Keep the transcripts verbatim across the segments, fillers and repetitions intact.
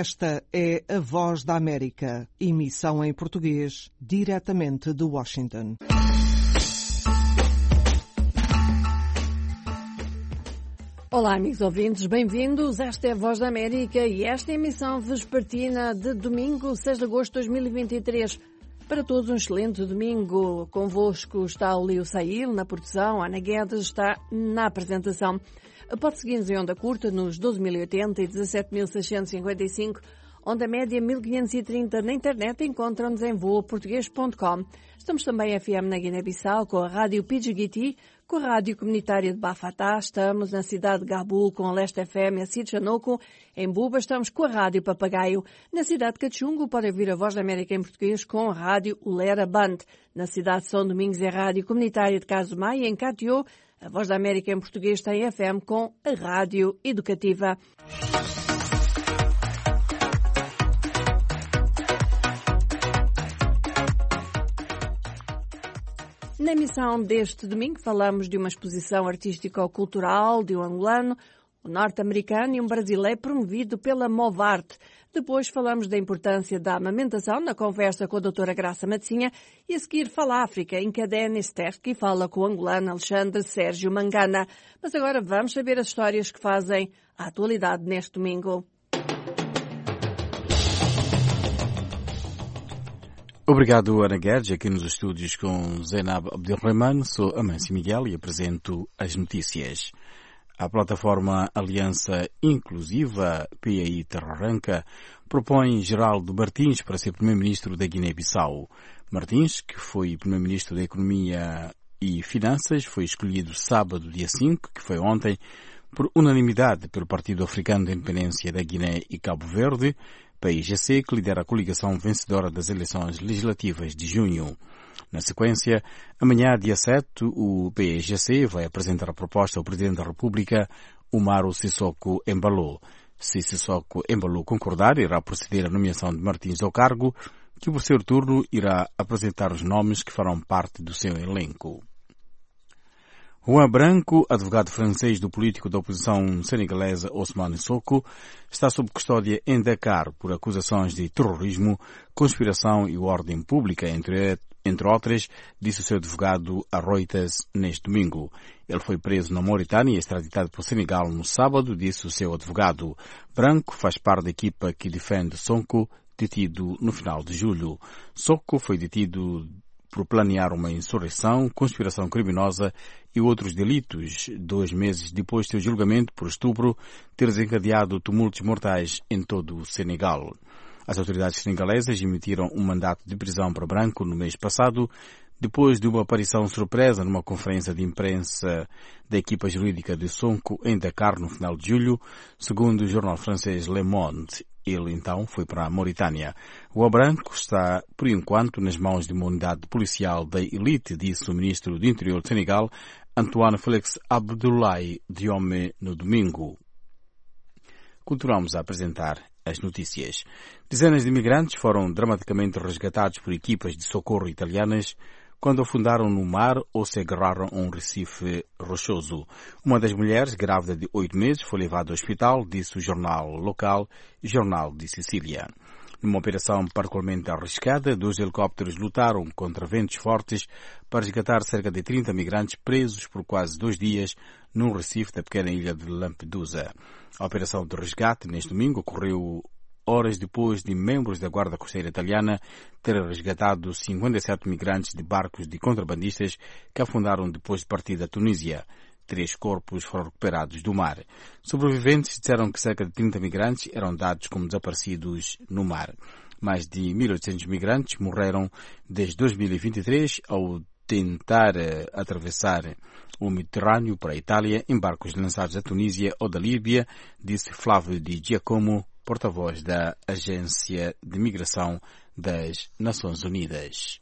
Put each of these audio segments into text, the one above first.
Esta é a Voz da América, emissão em português, diretamente de Washington. Olá, amigos ouvintes, bem-vindos. Esta é a Voz da América e esta é a emissão vespertina de domingo, seis de agosto de dois mil e vinte e três. Para todos um excelente domingo. Convosco está o Leo Sail na produção, a Ana Guedes está na apresentação. Pode seguir-nos em onda curta nos doze mil e oitenta e dezassete mil seiscentos e cinquenta e cinco, onda média mil quinhentos e trinta na internet, encontram-nos em voa português ponto com. Estamos também F M na Guiné-Bissau com a Rádio Pidgiguiti, com a Rádio Comunitária de Bafatá, estamos na cidade de Gabul com a Leste F M e a Sitjanoko, em Buba estamos com a Rádio Papagaio, na cidade de Cachungo pode ouvir a Voz da América em português com a Rádio Ulera Band, na cidade de São Domingos é a Rádio Comunitária de Casumai e em Catió, a Voz da América em português tem F M com a Rádio Educativa. Na emissão deste domingo falamos de uma exposição artístico-cultural de um angolano, um norte-americano e um brasileiro promovido pela Movarte. Depois falamos da importância da amamentação na conversa com a doutora Graça Matzinha e a seguir fala África em Cadena Esther, que fala com o angolano Alexandre Sérgio Mangana. Mas agora vamos saber as histórias que fazem a atualidade neste domingo. Obrigado, Ana Guedes, aqui nos estúdios com Zainab Abdelrahman. Sou Amâncio Miguel e apresento as notícias. A plataforma Aliança Inclusiva, P A I Terra Arranca, propõe Geraldo Martins para ser Primeiro-Ministro da Guiné-Bissau. Martins, que foi Primeiro-Ministro da Economia e Finanças, foi escolhido sábado, dia cinco, que foi ontem, por unanimidade pelo Partido Africano da Independência da Guiné e Cabo Verde, P I G C, que lidera a coligação vencedora das eleições legislativas de junho. Na sequência, amanhã, dia sete, o P I G C vai apresentar a proposta ao Presidente da República, Umaro Sissoko Embalo. Se Sissoko Embalo concordar, irá proceder à nomeação de Martins ao cargo, que por seu turno irá apresentar os nomes que farão parte do seu elenco. Juan Branco, advogado francês do político da oposição senegalesa Ousmane Sonko, está sob custódia em Dakar por acusações de terrorismo, conspiração e ordem pública, entre, entre outras, disse o seu advogado a Reuters neste domingo. Ele foi preso na Mauritânia e extraditado para o Senegal no sábado, disse o seu advogado. Branco faz parte da equipa que defende Sonko, detido no final de julho. Sonko foi detido por planear uma insurreição, conspiração criminosa e outros delitos, dois meses depois de seu julgamento por estupro ter desencadeado tumultos mortais em todo o Senegal. As autoridades senegalesas emitiram um mandato de prisão para Branco no mês passado, depois de uma aparição surpresa numa conferência de imprensa da equipa jurídica de Sonko em Dakar no final de julho, segundo o jornal francês Le Monde. Ele, então, foi para a Mauritânia. O Branco está, por enquanto, nas mãos de uma unidade policial da elite, disse o ministro do Interior de Senegal, Antoine Félix Abdoulaye Diome, no domingo. Continuamos a apresentar as notícias. Dezenas de imigrantes foram dramaticamente resgatados por equipas de socorro italianas quando afundaram no mar ou se agarraram a um recife rochoso. Uma das mulheres, grávida de oito meses, foi levada ao hospital, disse o jornal local, Jornal de Sicília. Numa operação particularmente arriscada, dois helicópteros lutaram contra ventos fortes para resgatar cerca de trinta migrantes presos por quase dois dias num recife da pequena ilha de Lampedusa. A operação de resgate, neste domingo, ocorreu horas depois de membros da Guarda Costeira Italiana terem resgatado cinquenta e sete migrantes de barcos de contrabandistas que afundaram depois de partir da Tunísia. Três corpos foram recuperados do mar. Sobreviventes disseram que cerca de trinta migrantes eram dados como desaparecidos no mar. Mais de mil e oitocentos migrantes morreram desde dois mil e vinte e três ao tentar uh, atravessar o Mediterrâneo para a Itália em barcos lançados da Tunísia ou da Líbia, disse Flávio Di Giacomo, porta-voz da Agência de Migração das Nações Unidas.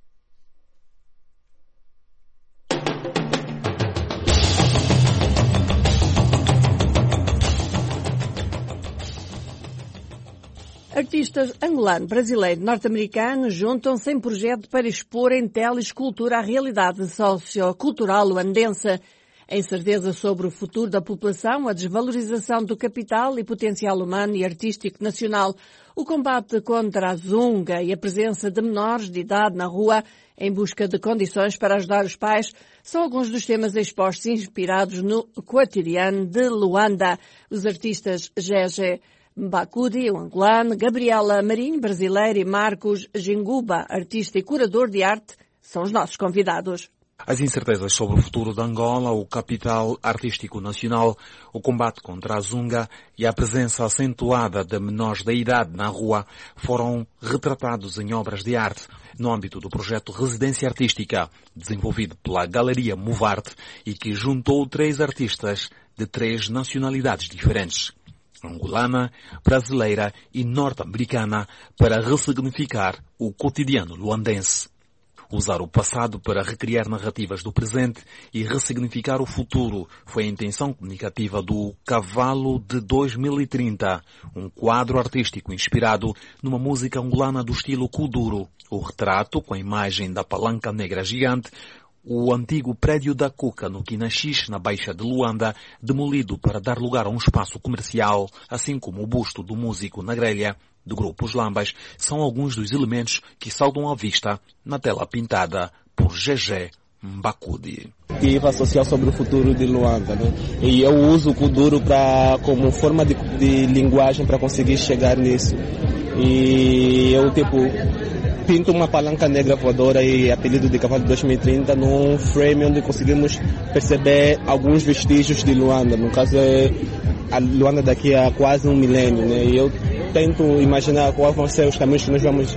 Artistas angolano, brasileiro e norte-americano juntam-se em projeto para expor em tela e escultura a realidade sociocultural luandense. A incerteza sobre o futuro da população, a desvalorização do capital e potencial humano e artístico nacional, o combate contra a zunga e a presença de menores de idade na rua em busca de condições para ajudar os pais são alguns dos temas expostos inspirados no cotidiano de Luanda. Os artistas Gege Mbakudi, o angolano, Gabriela Marinho, brasileira, e Marcos Ginguba, artista e curador de arte, são os nossos convidados. As incertezas sobre o futuro de Angola, o capital artístico nacional, o combate contra a zunga e a presença acentuada de menores da idade na rua foram retratados em obras de arte no âmbito do projeto Residência Artística, desenvolvido pela Galeria Movarte e que juntou três artistas de três nacionalidades diferentes, angolana, brasileira e norte-americana, para ressignificar o cotidiano luandense. Usar o passado para recriar narrativas do presente e ressignificar o futuro foi a intenção comunicativa do Cavalo de dois mil e trinta, um quadro artístico inspirado numa música angolana do estilo Kuduro. O retrato, com a imagem da palanca negra gigante, o antigo prédio da Cuca, no Quinaxis, na Baixa de Luanda, demolido para dar lugar a um espaço comercial, assim como o busto do músico na grelha do grupo Os Lambas, são alguns dos elementos que saltam à vista na tela pintada por Gege Mbakudi. Perspectiva social sobre o futuro de Luanda, né? E eu uso o Kuduro pra, como forma de, de linguagem para conseguir chegar nisso. E eu, tipo, pinto uma palanca negra voadora e apelido de Cavalo de dois mil e trinta num frame onde conseguimos perceber alguns vestígios de Luanda. No caso é a Luanda daqui a quase um milênio, né? E eu tento imaginar quais vão ser os caminhos que nós vamos,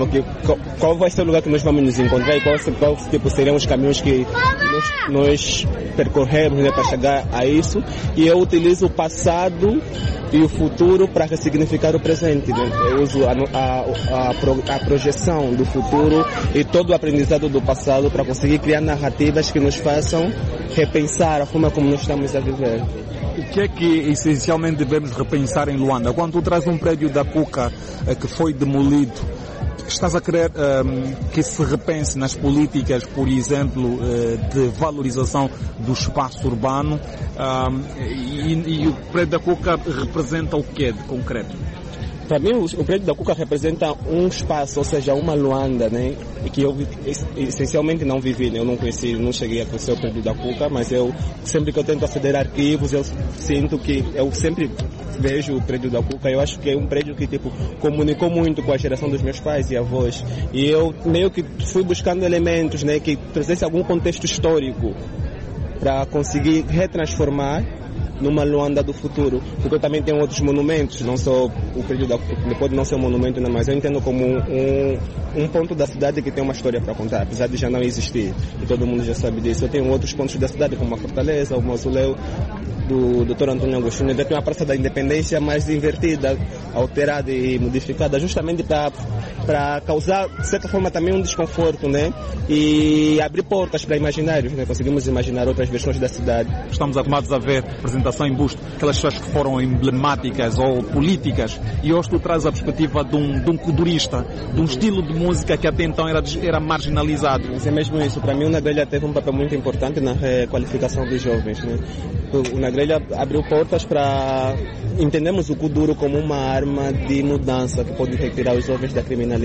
qual vai ser o lugar que nós vamos nos encontrar e qual, qual tipo, seriam os caminhos que nós, nós percorremos, né, para chegar a isso. E eu utilizo o passado e o futuro para ressignificar o presente, né? Eu uso a, a, a, a projeção do futuro e todo o aprendizado do passado para conseguir criar narrativas que nos façam repensar a forma como nós estamos a viver. O que é que essencialmente devemos repensar em Luanda? Quando tu traz um prédio da Cuca eh, que foi demolido, estás a querer um, que se repense nas políticas, por exemplo, uh, de valorização do espaço urbano, um, e, e o prédio da Cuca representa o quê de concreto? Para mim, o prédio da Cuca representa um espaço, ou seja, uma Luanda, né? E que eu essencialmente não vivi, né? Eu não conheci, não cheguei a conhecer o prédio da Cuca, mas eu, sempre que eu tento aceder a arquivos, eu sinto que, eu sempre vejo o prédio da Cuca. Eu acho que é um prédio que, tipo, comunicou muito com a geração dos meus pais e avós. E eu meio que fui buscando elementos, né? Que trouxesse algum contexto histórico para conseguir retransformar numa Luanda do futuro, porque eu também tenho outros monumentos, não só o prédio da Cuca, pode não ser um monumento, não, mas eu entendo como um, um ponto da cidade que tem uma história para contar, apesar de já não existir, e todo mundo já sabe disso. Eu tenho outros pontos da cidade, como a Fortaleza, o Mausoléu do doutor Antônio Agostinho. Eu tenho a Praça da Independência mais invertida, alterada e modificada, justamente para para causar, de certa forma, também um desconforto, né? E abrir portas para imaginários, né? Conseguimos imaginar outras versões da cidade. Estamos acostumados a ver apresentação em busto, aquelas pessoas que foram emblemáticas ou políticas, e hoje tu traz a perspectiva de um, de um kudurista, de um estilo de música que até então era, era marginalizado. Mas é mesmo isso. Para mim, o Nagrelha teve um papel muito importante na requalificação dos jovens, né? O Nagrelha abriu portas para entendermos o Kuduro como uma arma de mudança que pode retirar os jovens da criminalidade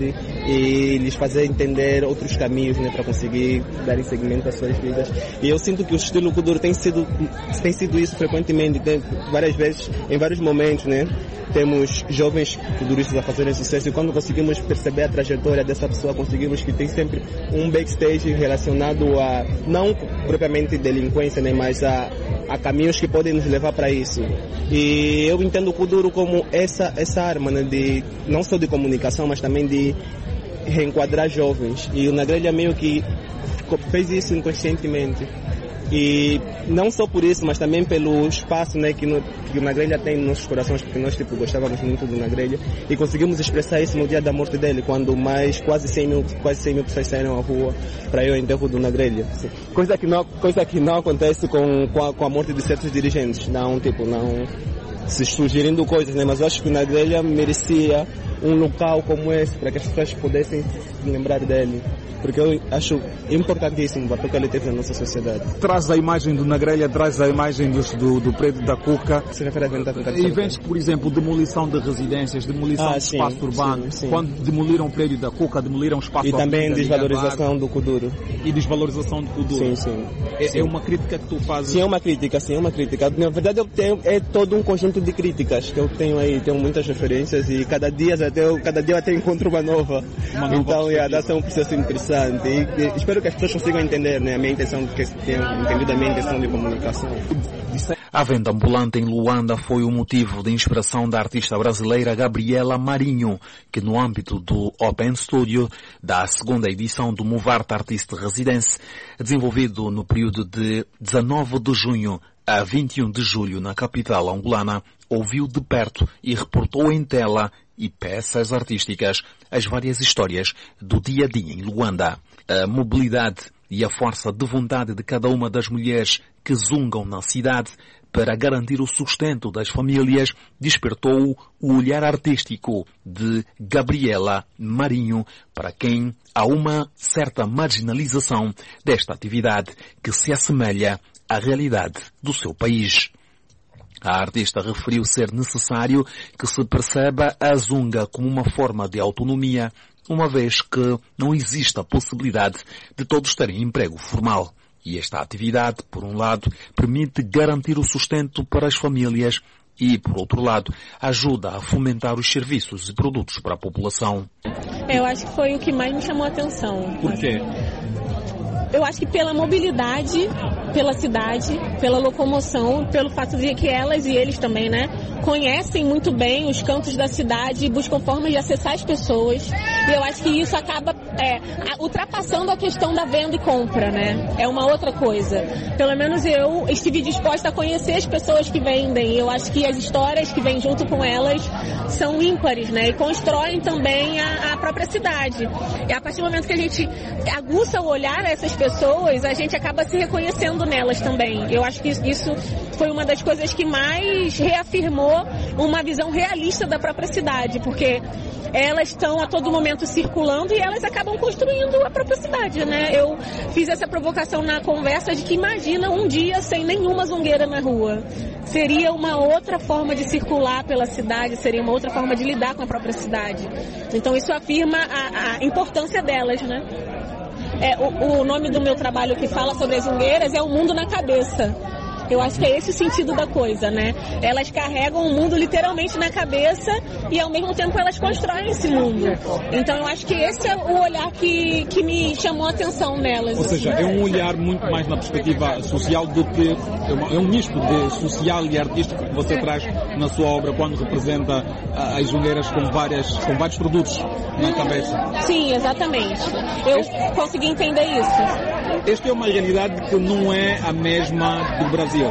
e lhes fazer entender outros caminhos, né, para conseguir dar seguimento às suas vidas. E eu sinto que o estilo Kuduro tem sido, tem sido isso frequentemente, tem, várias vezes, em vários momentos, né? Temos jovens kuduristas a fazerem sucesso e quando conseguimos perceber a trajetória dessa pessoa, conseguimos que tem sempre um backstage relacionado a, não propriamente delinquência, né, mas a, a caminhos que podem nos levar para isso. E eu entendo o Kuduro como essa, essa arma, né, de, não só de comunicação, mas também de reenquadrar jovens. E o Nagrelha meio que fez isso inconscientemente. E não só por isso, mas também pelo espaço, né, que, no, que o Nagrelha tem nos nossos corações, porque nós, tipo, gostávamos muito do Nagrelha e conseguimos expressar isso no dia da morte dele, quando mais quase cem mil, quase cem mil pessoas saíram à rua para ir ao enterro do Nagrelha. Coisa que não, coisa que não acontece com, com, a, com a morte de certos dirigentes. Não, tipo, não se sugerindo coisas, né, mas eu acho que o Nagrelha merecia um local como esse para que as pessoas pudessem se lembrar dele. Porque eu acho importantíssimo o papel que ele teve na nossa sociedade. Traz a imagem do Nagrelha, traz a imagem do, do, do prédio da Cuca. Se refere a eventos, eventos, por exemplo, demolição de residências, demolição ah, de sim, espaço urbano. Sim, sim. Quando demoliram o prédio da Cuca, demoliram o espaço E também Avenida, desvalorização do Kuduro. E desvalorização do Kuduro. Sim, sim. É, sim. é uma crítica que tu fazes? Sim, é uma crítica, sim, é uma crítica. Na verdade, eu tenho é todo um conjunto de críticas que eu tenho aí. Tenho muitas referências e cada dia até eu, cada dia eu até encontro uma nova. Uma nova então, é, dá-se um processo interessante. E, e espero que as pessoas consigam entender, né, a minha intenção, que tenham entendido a minha intenção de comunicação. A venda ambulante em Luanda foi o motivo de inspiração da artista brasileira Gabriela Marinho, que no âmbito do Open Studio, da segunda edição do Movart Artist Residence, desenvolvido no período de dezanove de junho a vinte e um de julho na capital angolana, ouviu de perto e reportou em tela e peças artísticas as várias histórias do dia a dia em Luanda. A mobilidade e a força de vontade de cada uma das mulheres que zungam na cidade para garantir o sustento das famílias despertou o olhar artístico de Gabriela Marinho, para quem há uma certa marginalização desta atividade que se assemelha à realidade do seu país. A artista referiu ser necessário que se perceba a zunga como uma forma de autonomia, uma vez que não existe a possibilidade de todos terem emprego formal. E esta atividade, por um lado, permite garantir o sustento para as famílias e, por outro lado, ajuda a fomentar os serviços e produtos para a população. Eu acho que foi o que mais me chamou a atenção. Por quê? Eu acho que pela mobilidade, pela cidade, pela locomoção, pelo fato de que elas e eles também, né, conhecem muito bem os cantos da cidade e buscam formas de acessar as pessoas. E eu acho que isso acaba é, ultrapassando a questão da venda e compra, né? É uma outra coisa. Pelo menos eu estive disposta a conhecer as pessoas que vendem. Eu acho que as histórias que vêm junto com elas são ímpares, né? E constroem também a, a própria cidade. E a partir do momento que a gente aguça o olhar a essas pessoas, a gente acaba se reconhecendo nelas também. Eu acho que isso foi uma das coisas que mais reafirmou uma visão realista da própria cidade, porque elas estão a todo momento circulando e elas acabam construindo a própria cidade, né? Eu fiz essa provocação na conversa de que imagina um dia sem nenhuma zungueira na rua. Seria uma outra forma de circular pela cidade, seria uma outra forma de lidar com a própria cidade. Então isso afirma a, a importância delas, né? É, o, o nome do meu trabalho que fala sobre as zungueiras é O Mundo na Cabeça. Eu acho que é esse o sentido da coisa, né? Elas carregam o mundo literalmente na cabeça e ao mesmo tempo elas constroem esse mundo. Então eu acho que esse é o olhar que, que me chamou a atenção nelas. Ou seja, é um olhar muito mais na perspectiva social do que... É um misto de social e artístico que você traz na sua obra quando representa as zungueiras com, várias, com vários produtos na cabeça. Sim, exatamente. Eu este, consegui entender isso. Esta é uma realidade que não é a mesma do Brasil.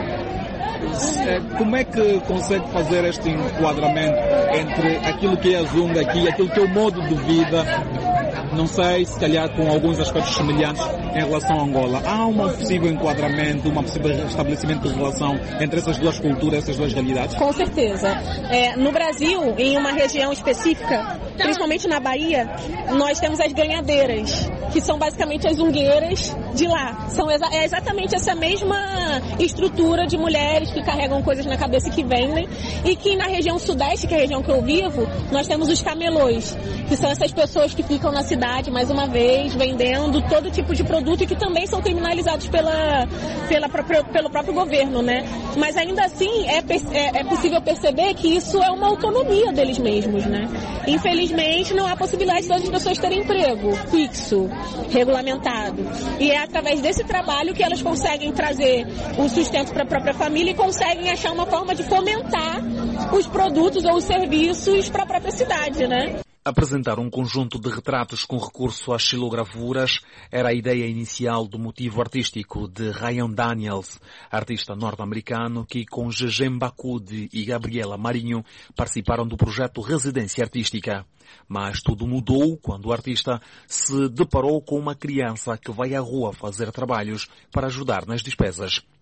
Como é que consegue fazer este enquadramento entre aquilo que é a zunga aqui e aquilo que é o modo de vida, não sei, se calhar com alguns aspectos semelhantes em relação a Angola? Há um possível enquadramento, um possível estabelecimento de relação entre essas duas culturas, essas duas realidades? Com certeza. É, no Brasil, em uma região específica, principalmente na Bahia, nós temos as ganhadeiras, que são basicamente as zungueiras de lá. São exa- é exatamente essa mesma estrutura de mulheres que carregam coisas na cabeça e que vendem, e que na região sudeste, que é a região que eu vivo, nós temos os camelôs, que são essas pessoas que ficam na cidade, mais uma vez, vendendo todo tipo de produto e que também são criminalizados pela, pela própria, pelo próprio governo, né? Mas ainda assim é, é, é possível perceber que isso é uma autonomia deles mesmos, né? Infelizmente não há possibilidade das pessoas terem emprego fixo, regulamentado. E é através desse trabalho que elas conseguem trazer o sustento para a própria família e conseguem achar uma forma de fomentar os produtos ou os serviços para a própria cidade, né? Apresentar um conjunto de retratos com recurso às xilogravuras era a ideia inicial do motivo artístico de Ryan Daniels, artista norte-americano que com Gegem Bakude e Gabriela Marinho participaram do projeto Residência Artística. Mas tudo mudou quando o artista se deparou com uma criança que vai à rua fazer trabalhos para ajudar nas despesas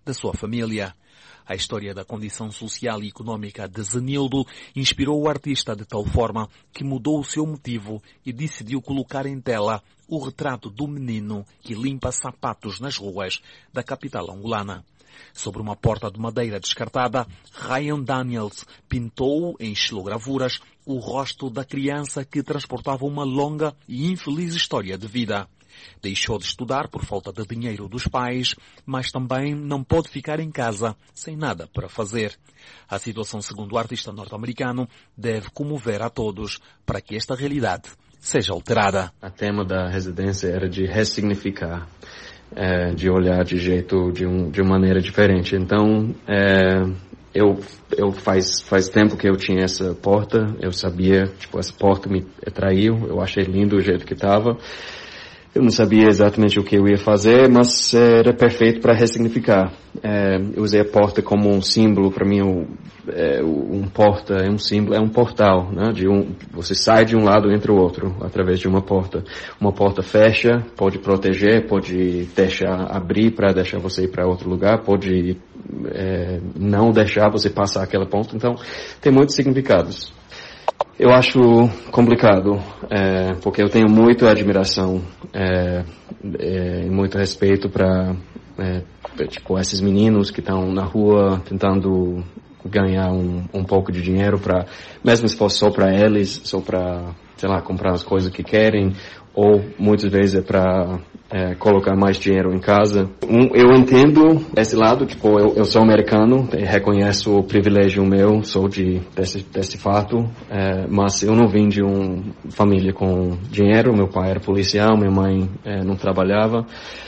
da sua família. A história da condição social e econômica de Zenildo inspirou o artista de tal forma que mudou o seu motivo e decidiu colocar em tela o retrato do menino que limpa sapatos nas ruas da capital angolana. Sobre uma porta de madeira descartada, Ryan Daniels pintou em xilogravuras o rosto da criança que transportava uma longa e infeliz história de vida. Deixou de estudar por falta de dinheiro dos pais, mas também não pode ficar em casa sem nada para fazer. A situação, segundo o artista norte-americano, deve comover a todos para que esta realidade seja alterada. O tema da residência era de ressignificar, é, de olhar de jeito, de, um, de uma maneira diferente. Então, é, eu, eu faz, faz tempo que eu tinha essa porta, eu sabia, tipo, essa porta me atraiu, eu achei lindo o jeito que estava. Eu não sabia exatamente o que eu ia fazer, mas era perfeito para ressignificar. É, eu usei a porta como um símbolo, para mim, um, é, um porta é um símbolo, é um portal, né? De um, você sai de um lado e entra o outro, através de uma porta. Uma porta fecha, pode proteger, pode deixar abrir para deixar você ir para outro lugar, pode é, não deixar você passar aquela porta. Então, tem muitos significados. Eu acho complicado, é, porque eu tenho muita admiração é, é, e muito respeito para é, tipo, esses meninos que estão na rua tentando ganhar um, um pouco de dinheiro, para, mesmo se for só para eles, só para, sei lá, comprar as coisas que querem, ou muitas vezes é para é, colocar mais dinheiro em casa. Um, eu entendo esse lado, tipo, eu, eu sou americano, reconheço o privilégio meu, sou de, desse, desse fato, é, mas eu não vim de uma família com dinheiro, meu pai era policial, minha mãe é, não trabalhava,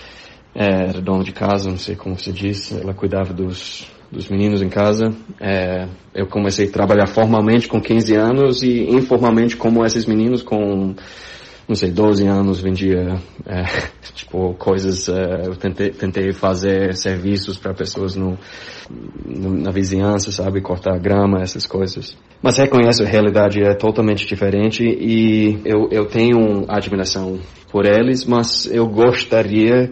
é, era dona de casa, não sei como se diz, ela cuidava dos, dos meninos em casa. É, eu comecei a trabalhar formalmente com quinze anos e informalmente como esses meninos com não sei, doze anos, vendia, é, tipo, coisas, é, eu tentei, tentei fazer serviços para pessoas no, no, na vizinhança, sabe, cortar grama, essas coisas. Mas reconheço, a realidade é totalmente diferente e eu, eu tenho admiração por eles, mas eu gostaria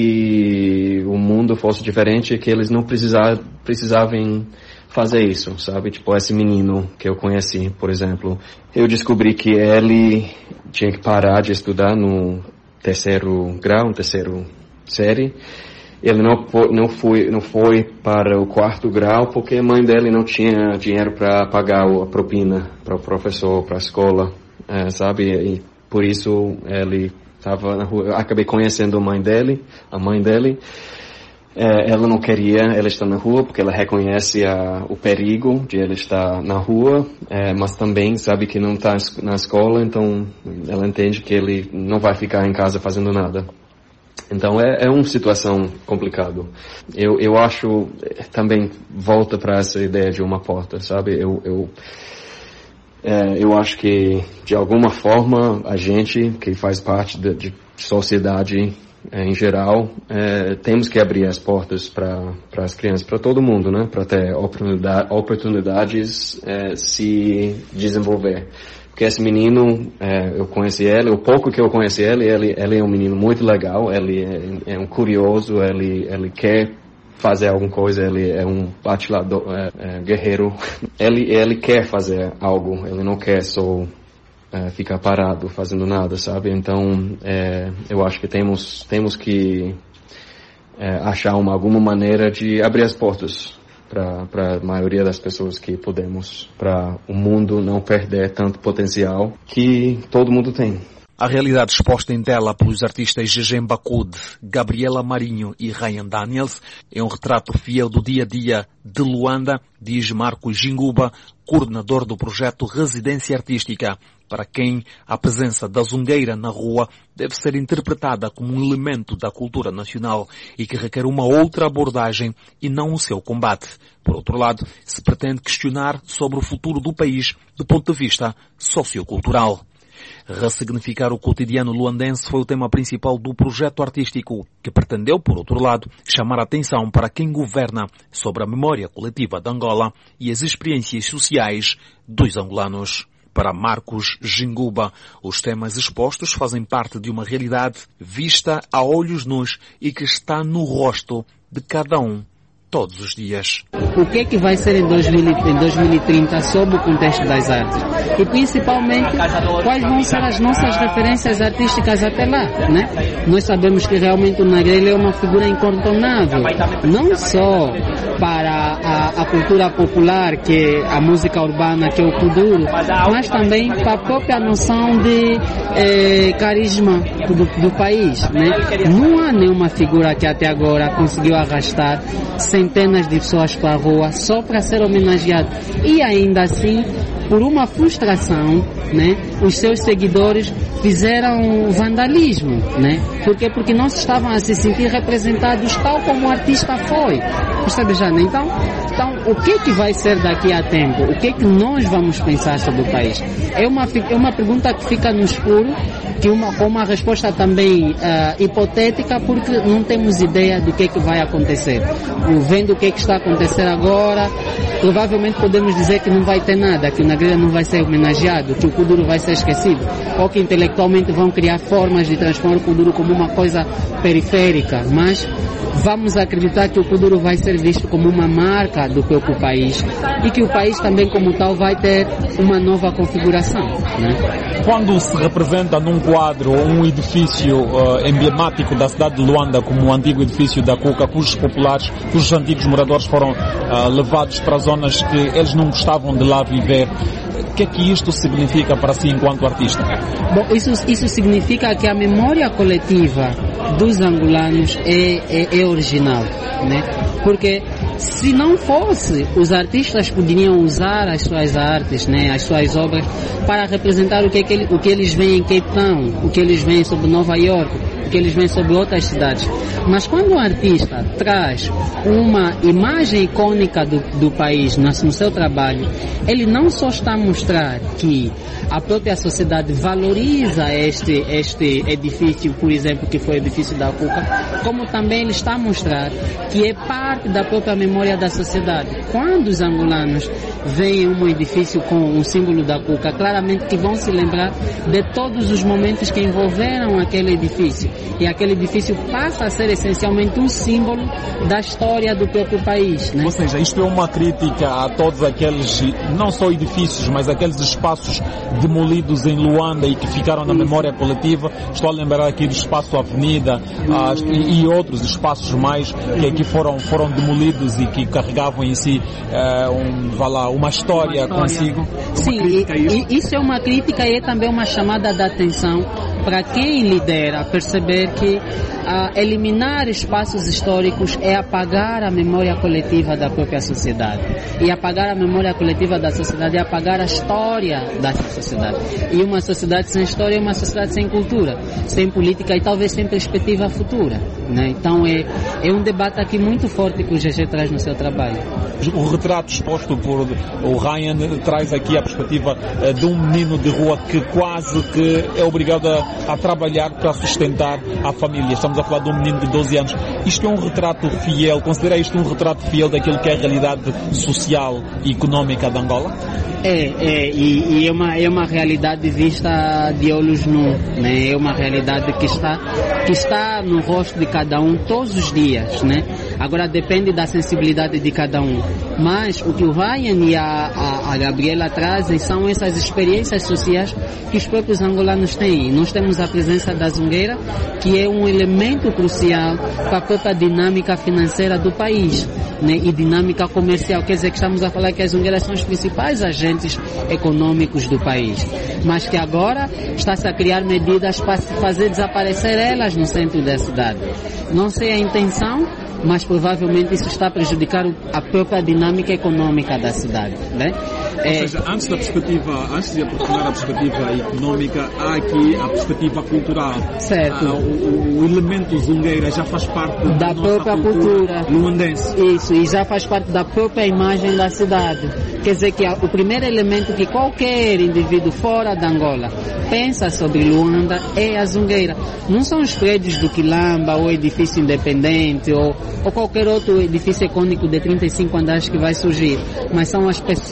que o mundo fosse diferente e que eles não precisar, precisavam fazer isso, sabe? Tipo, esse menino que eu conheci, por exemplo, eu descobri que ele tinha que parar de estudar no terceiro grau, no terceiro série. Ele não foi, não foi, não foi para o quarto grau porque a mãe dele não tinha dinheiro para pagar a propina para o professor, para a escola, é, sabe? E por isso ele estava na rua. Eu acabei conhecendo a mãe dele, a mãe dele. É, ela não queria ela estar na rua porque ela reconhece a, o perigo de ela estar na rua, é, mas também sabe que não está na escola, então ela entende que ele não vai ficar em casa fazendo nada. Então é, é uma situação complicada. Eu, eu acho, também volta para essa ideia de uma porta, sabe? Eu, eu, é, eu acho que de alguma forma a gente que faz parte de, de sociedade em geral, é, temos que abrir as portas para as crianças, para todo mundo, né? Para ter oportunidade, oportunidades é, se desenvolver. Porque esse menino, é, eu conheci ele, o pouco que eu conheci ele, ele, ele é um menino muito legal, ele é, é um curioso, ele, ele quer fazer alguma coisa, ele é um batilador, é, é, guerreiro. Ele, ele quer fazer algo, ele não quer só É, ficar parado fazendo nada, sabe? Então, é, eu acho que temos, temos que é, achar uma, alguma maneira de abrir as portas para a maioria das pessoas que podemos, para o mundo não perder tanto potencial que todo mundo tem. A realidade exposta em tela pelos artistas Gegem Bakude, Gabriela Marinho e Ryan Daniels é um retrato fiel do dia-a-dia de Luanda, diz Marcos Jinguba, coordenador do projeto Residência Artística, para quem a presença da zungueira na rua deve ser interpretada como um elemento da cultura nacional e que requer uma outra abordagem e não o seu combate. Por outro lado, se pretende questionar sobre o futuro do país do ponto de vista sociocultural. Ressignificar o cotidiano luandense foi o tema principal do projeto artístico, que pretendeu, por outro lado, chamar a atenção para quem governa sobre a memória coletiva de Angola e as experiências sociais dos angolanos. Para Marcos Jinguba, os temas expostos fazem parte de uma realidade vista a olhos nus e que está no rosto de cada um todos os dias. O que é que vai ser em dois mil e trinta sob o contexto das artes? E principalmente, quais vão ser as nossas referências artísticas até lá, né? Nós sabemos que realmente o Negrelha é uma figura incontornável, não só para a, a cultura popular, que é a música urbana, que é o kuduro, mas também para a própria noção de eh, carisma do, do país, né? Não há nenhuma figura que até agora conseguiu arrastar centenas de pessoas para a rua só para ser homenageado. E ainda assim, por uma frustração, né, os seus seguidores fizeram vandalismo, né? Por quê? Porque não estavam a se sentir representados tal como o artista foi. Percebe já, né? Então, então, o que que vai ser daqui a tempo? O que que nós vamos pensar sobre o país? É uma, é uma pergunta que fica no escuro, que uma, com uma resposta também uh, hipotética, porque não temos ideia do que que vai acontecer. Vendo o que que está a acontecer agora, provavelmente podemos dizer que não vai ter nada, que o Negrelha não vai ser homenageado, que o kuduro vai ser esquecido, ou que intelectualmente vão criar formas de transformar o kuduro como uma coisa periférica, mas vamos acreditar que o kuduro vai ser visto como uma marca do próprio país e que o país também como tal vai ter uma nova configuração, né? Quando se representa num quadro um edifício uh, emblemático da cidade de Luanda, como o antigo edifício da Cuca, cujos populares, cujos antigos moradores foram uh, levados para zonas que eles não gostavam de lá viver, o que é que isto significa para si enquanto artista? Bom, isso, isso significa que a memória coletiva dos angolanos é, é, é original, né? Porque se não fosse, os artistas poderiam usar as suas artes, né, as suas obras, para representar o que, é que, ele, o que eles veem em Cape Town, o que eles veem sobre Nova York, o que eles veem sobre outras cidades. Mas quando o artista traz uma imagem icônica do, do país no seu trabalho, ele não só está a mostrar que a própria sociedade valoriza este, este edifício, por exemplo, que foi o edifício da Cuca, como também ele está a mostrar que é parte da própria memória da sociedade. Quando os angolanos veem um edifício com um símbolo da Cuca, claramente que vão se lembrar de todos os momentos que envolveram aquele edifício. E aquele edifício passa a ser essencialmente um símbolo da história do próprio país, né? Ou seja, isto é uma crítica a todos aqueles, não só edifícios, mas aqueles espaços demolidos em Luanda e que ficaram na memória coletiva. Estou a lembrar aqui do espaço Avenida as, e, e outros espaços mais que aqui foram, foram demolidos e que carregavam em si uh, um, vá lá, uma história, uma história consigo. Sim, e, e isso é uma crítica e é também uma chamada de atenção para quem lidera perceber que uh, eliminar espaços históricos é apagar a memória coletiva da própria sociedade. E apagar a memória coletiva da sociedade é apagar a história dessa sociedade. E uma sociedade sem história é uma sociedade sem cultura, sem política e talvez sem perspectiva futura, né? Então é, é um debate aqui muito forte que o G G traz no seu trabalho. O retrato exposto por o Ryan traz aqui a perspectiva uh, de um menino de rua que quase que é obrigado a a trabalhar para sustentar a família. Estamos a falar de um menino de doze anos. Isto é um retrato fiel? Considera isto um retrato fiel daquilo que é a realidade social e económica de Angola? É, é e, e é, uma, é uma realidade vista de olhos nus, né? É uma realidade que está, que está no rosto de cada um todos os dias, né? Agora depende da sensibilidade de cada um. Mas o que o Ryan e a, a, a Gabriela trazem são essas experiências sociais que os próprios angolanos têm. Nós temos a presença da Zungueira, que é um elemento crucial para a própria dinâmica financeira do país, né? E dinâmica comercial. Quer dizer que estamos a falar que as Zungueiras são os principais agentes econômicos do país. Mas que agora está-se a criar medidas para fazer desaparecer elas no centro da cidade. Não sei a intenção, mas provavelmente isso está a prejudicar a própria dinâmica econômica da cidade, né? Ou é, seja, antes da perspectiva, antes de aprofundar a perspectiva econômica, há aqui a perspectiva cultural. Certo. Ah, o, o elemento Zungueira já faz parte da, da própria cultura luandense. Isso, e já faz parte da própria imagem da cidade. Quer dizer que o primeiro elemento que qualquer indivíduo fora da Angola pensa sobre Luanda é a Zungueira. Não são os prédios do Quilamba ou edifício independente ou, ou qualquer outro edifício icônico de trinta e cinco andares que vai surgir, mas são as pessoas que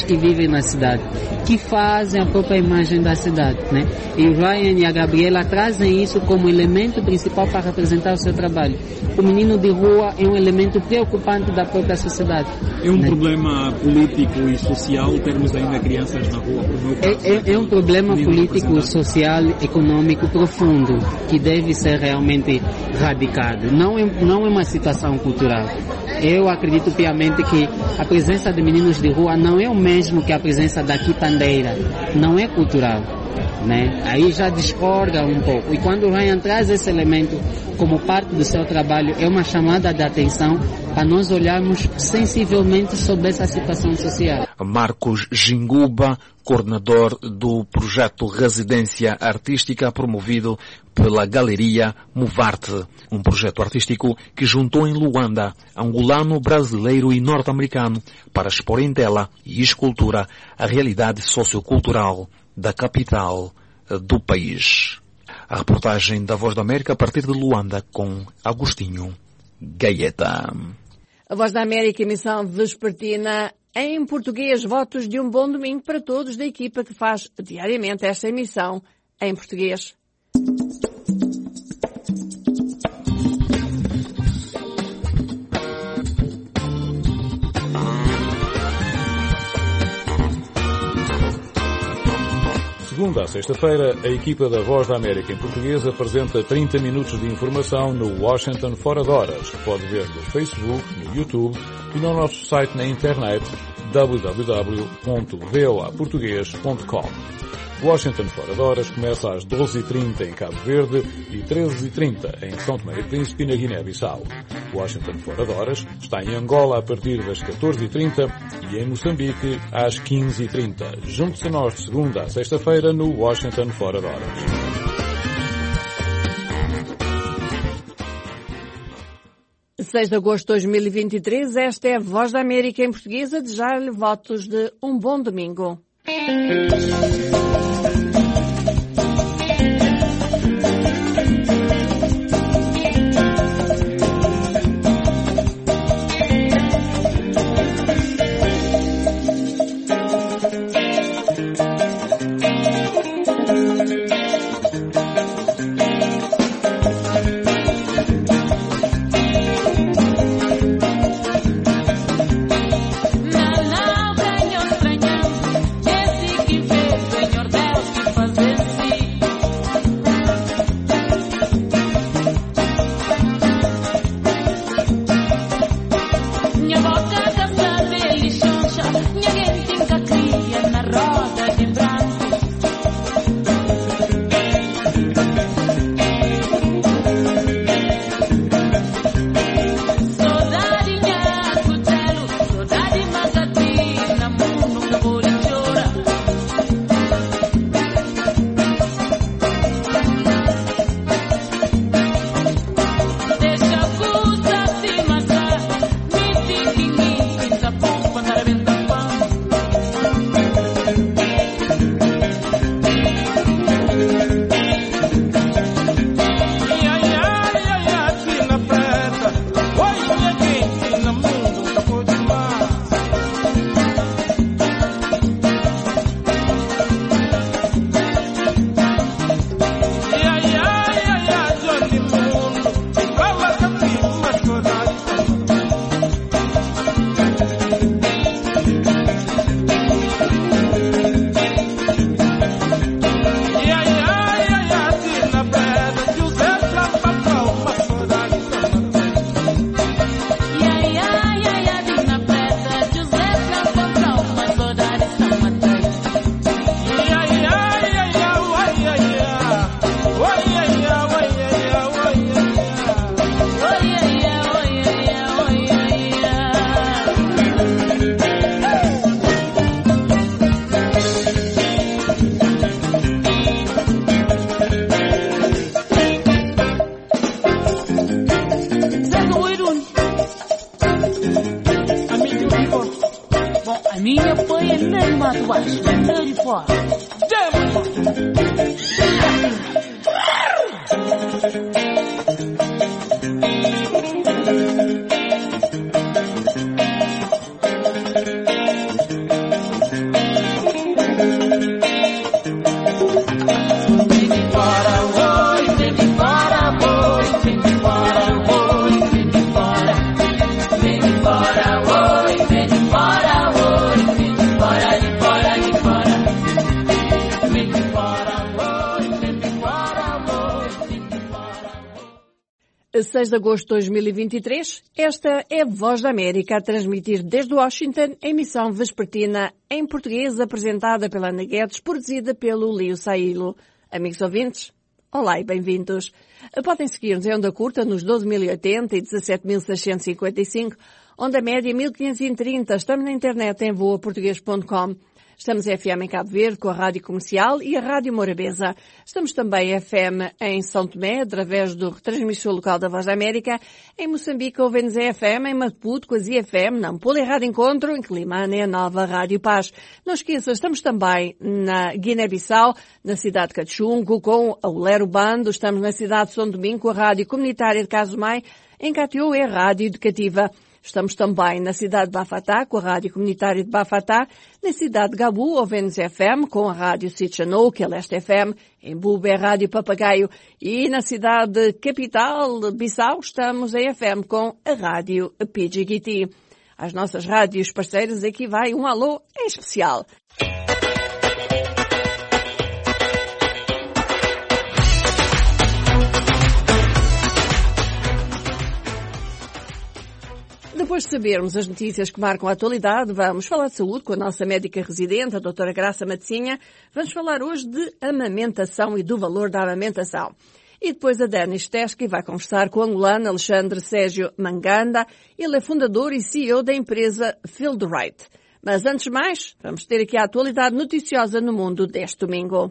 que vivem na cidade, que fazem a própria imagem da cidade, né? E o Ryan e a Gabriela trazem isso como elemento principal para representar o seu trabalho. O menino de rua é um elemento preocupante da própria sociedade. É um né? problema político e social termos ainda crianças na rua? É, é, é um problema político, social, econômico profundo que deve ser realmente radicado. Não é, não é uma situação cultural. Eu acredito piamente que a presença de meninos de rua não é o mesmo que a presença da quitandeira. Não é cultural. Né? Aí já discorda um pouco. E quando o Ryan traz esse elemento como parte do seu trabalho, é uma chamada de atenção para nós olharmos sensivelmente sobre essa situação social. Marcos Ginguba, coordenador do projeto Residência Artística promovido pela Galeria Movarte, um projeto artístico que juntou em Luanda angolano, brasileiro e norte-americano para expor em tela e escultura a realidade sociocultural da capital do país. A reportagem da Voz da América a partir de Luanda com Agostinho Gaeta. A Voz da América, emissão vespertina em português. Votos de um bom domingo para todos da equipa que faz diariamente esta emissão em português. Segunda a sexta-feira, a equipa da Voz da América em português apresenta trinta minutos de informação no Washington Fora de Horas, que pode ver no Facebook, no YouTube e no nosso site na internet w w w ponto v o a português ponto com. Washington Fora de Horas começa às doze e trinta em Cabo Verde e treze e trinta em São Tomé e Príncipe e na Guiné-Bissau. Washington Fora de Horas está em Angola a partir das catorze e trinta e em Moçambique às quinze e trinta. Junte-se a nós de segunda a sexta-feira no Washington Fora de Horas. seis de agosto de dois mil e vinte e três, esta é a Voz da América em português, a desejar-lhe votos de um bom domingo. seis de agosto de dois mil e vinte e três, esta é a Voz da América a transmitir desde Washington a emissão vespertina em português apresentada pela Ana Guedes, produzida pelo Leo Sailo. Amigos ouvintes, olá e bem-vindos. Podem seguir-nos em onda curta nos doze mil e oitenta e dezassete mil seiscentos e cinquenta e cinco, onda média mil quinhentos e trinta, estamos na internet em voa português ponto com. Estamos em F M em Cabo Verde com a Rádio Comercial e a Rádio Morabeza. Estamos também em F M em São Tomé, através do retransmissor local da Voz da América. Em Moçambique ouvem-nos em F M, em Maputo com a Z F M, na Nampula e Rádio Encontro, em Climane, a nova Rádio Paz. Não esqueça, estamos também na Guiné-Bissau, na cidade de Cachungo, com a Ulero Bando. Estamos na cidade de São Domingo com a Rádio Comunitária de Casumai. Em Catiú é a Rádio Educativa. Estamos também na cidade de Bafatá, com a Rádio Comunitária de Bafatá, na cidade de Gabu, ouvem-nos F M, com a Rádio Sitchanou, que é Leste F M, em Bube é a Rádio Papagaio, e na cidade capital de Bissau, estamos em F M com a Rádio Pidgiguiti. Às nossas rádios parceiras, aqui vai um alô em especial. Depois de sabermos as notícias que marcam a atualidade, vamos falar de saúde com a nossa médica residente, a doutora Graça Matecinha. Vamos falar hoje de amamentação e do valor da amamentação. E depois a Denis Teske vai conversar com o angolano Alexandre Sérgio Manganda. Ele é fundador e C E O da empresa Fieldright. Mas antes de mais, vamos ter aqui a atualidade noticiosa no mundo deste domingo.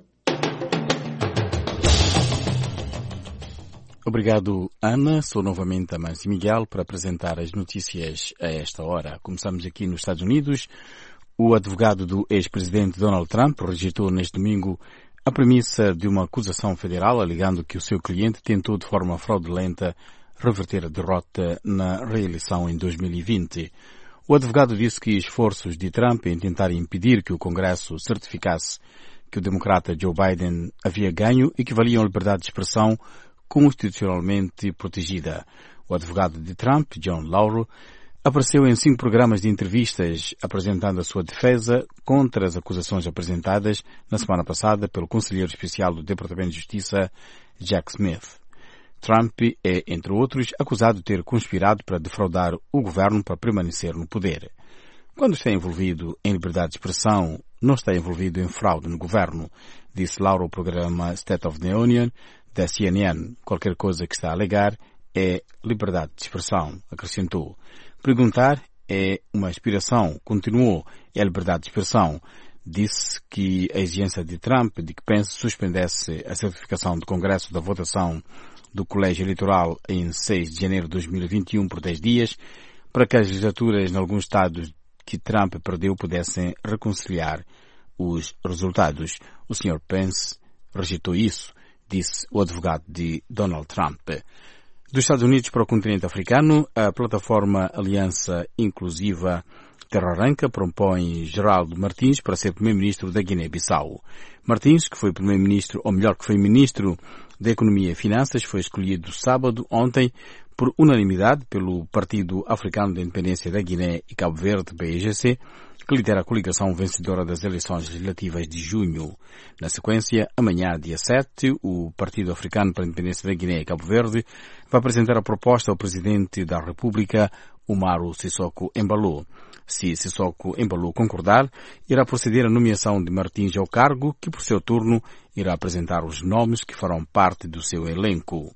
Obrigado, Ana. Sou novamente a Mâncio Miguel para apresentar as notícias a esta hora. Começamos aqui nos Estados Unidos. O advogado do ex-presidente Donald Trump rejeitou neste domingo a premissa de uma acusação federal, alegando que o seu cliente tentou de forma fraudulenta reverter a derrota na reeleição em dois mil e vinte. O advogado disse que esforços de Trump em tentar impedir que o Congresso certificasse que o democrata Joe Biden havia ganho equivaliam à liberdade de expressão constitucionalmente protegida. O advogado de Trump, John Lauro, apareceu em cinco programas de entrevistas apresentando a sua defesa contra as acusações apresentadas na semana passada pelo conselheiro especial do Departamento de Justiça, Jack Smith. Trump é, entre outros, acusado de ter conspirado para defraudar o governo para permanecer no poder. Quando está envolvido em liberdade de expressão, não está envolvido em fraude no governo, disse Lauro ao programa State of the Union da C N N. Qualquer coisa que está a alegar é liberdade de expressão, acrescentou. Perguntar é uma aspiração, continuou, é a liberdade de expressão. Disse que a exigência de Trump de que Pence suspendesse a certificação do Congresso da votação do Colégio Eleitoral em seis de janeiro de dois mil e vinte e um por dez dias, para que as legislaturas em alguns estados que Trump perdeu pudessem reconciliar os resultados. O senhor Pence rejeitou isso, disse o advogado de Donald Trump. Dos Estados Unidos para o continente africano, a plataforma Aliança Inclusiva Terra Arranca propõe Geraldo Martins para ser primeiro-ministro da Guiné-Bissau. Martins, que foi primeiro-ministro, ou melhor, que foi ministro da Economia e Finanças, foi escolhido sábado, ontem, por unanimidade pelo Partido Africano da Independência da Guiné e Cabo Verde, P I G C, que lidera a coligação vencedora das eleições legislativas de junho. Na sequência, amanhã, dia sete, o Partido Africano para a Independência da Guiné e Cabo Verde vai apresentar a proposta ao Presidente da República, Umaru Sissoko Embalo. Se Sissoko Embalo concordar, irá proceder à nomeação de Martins ao cargo, que por seu turno irá apresentar os nomes que farão parte do seu elenco.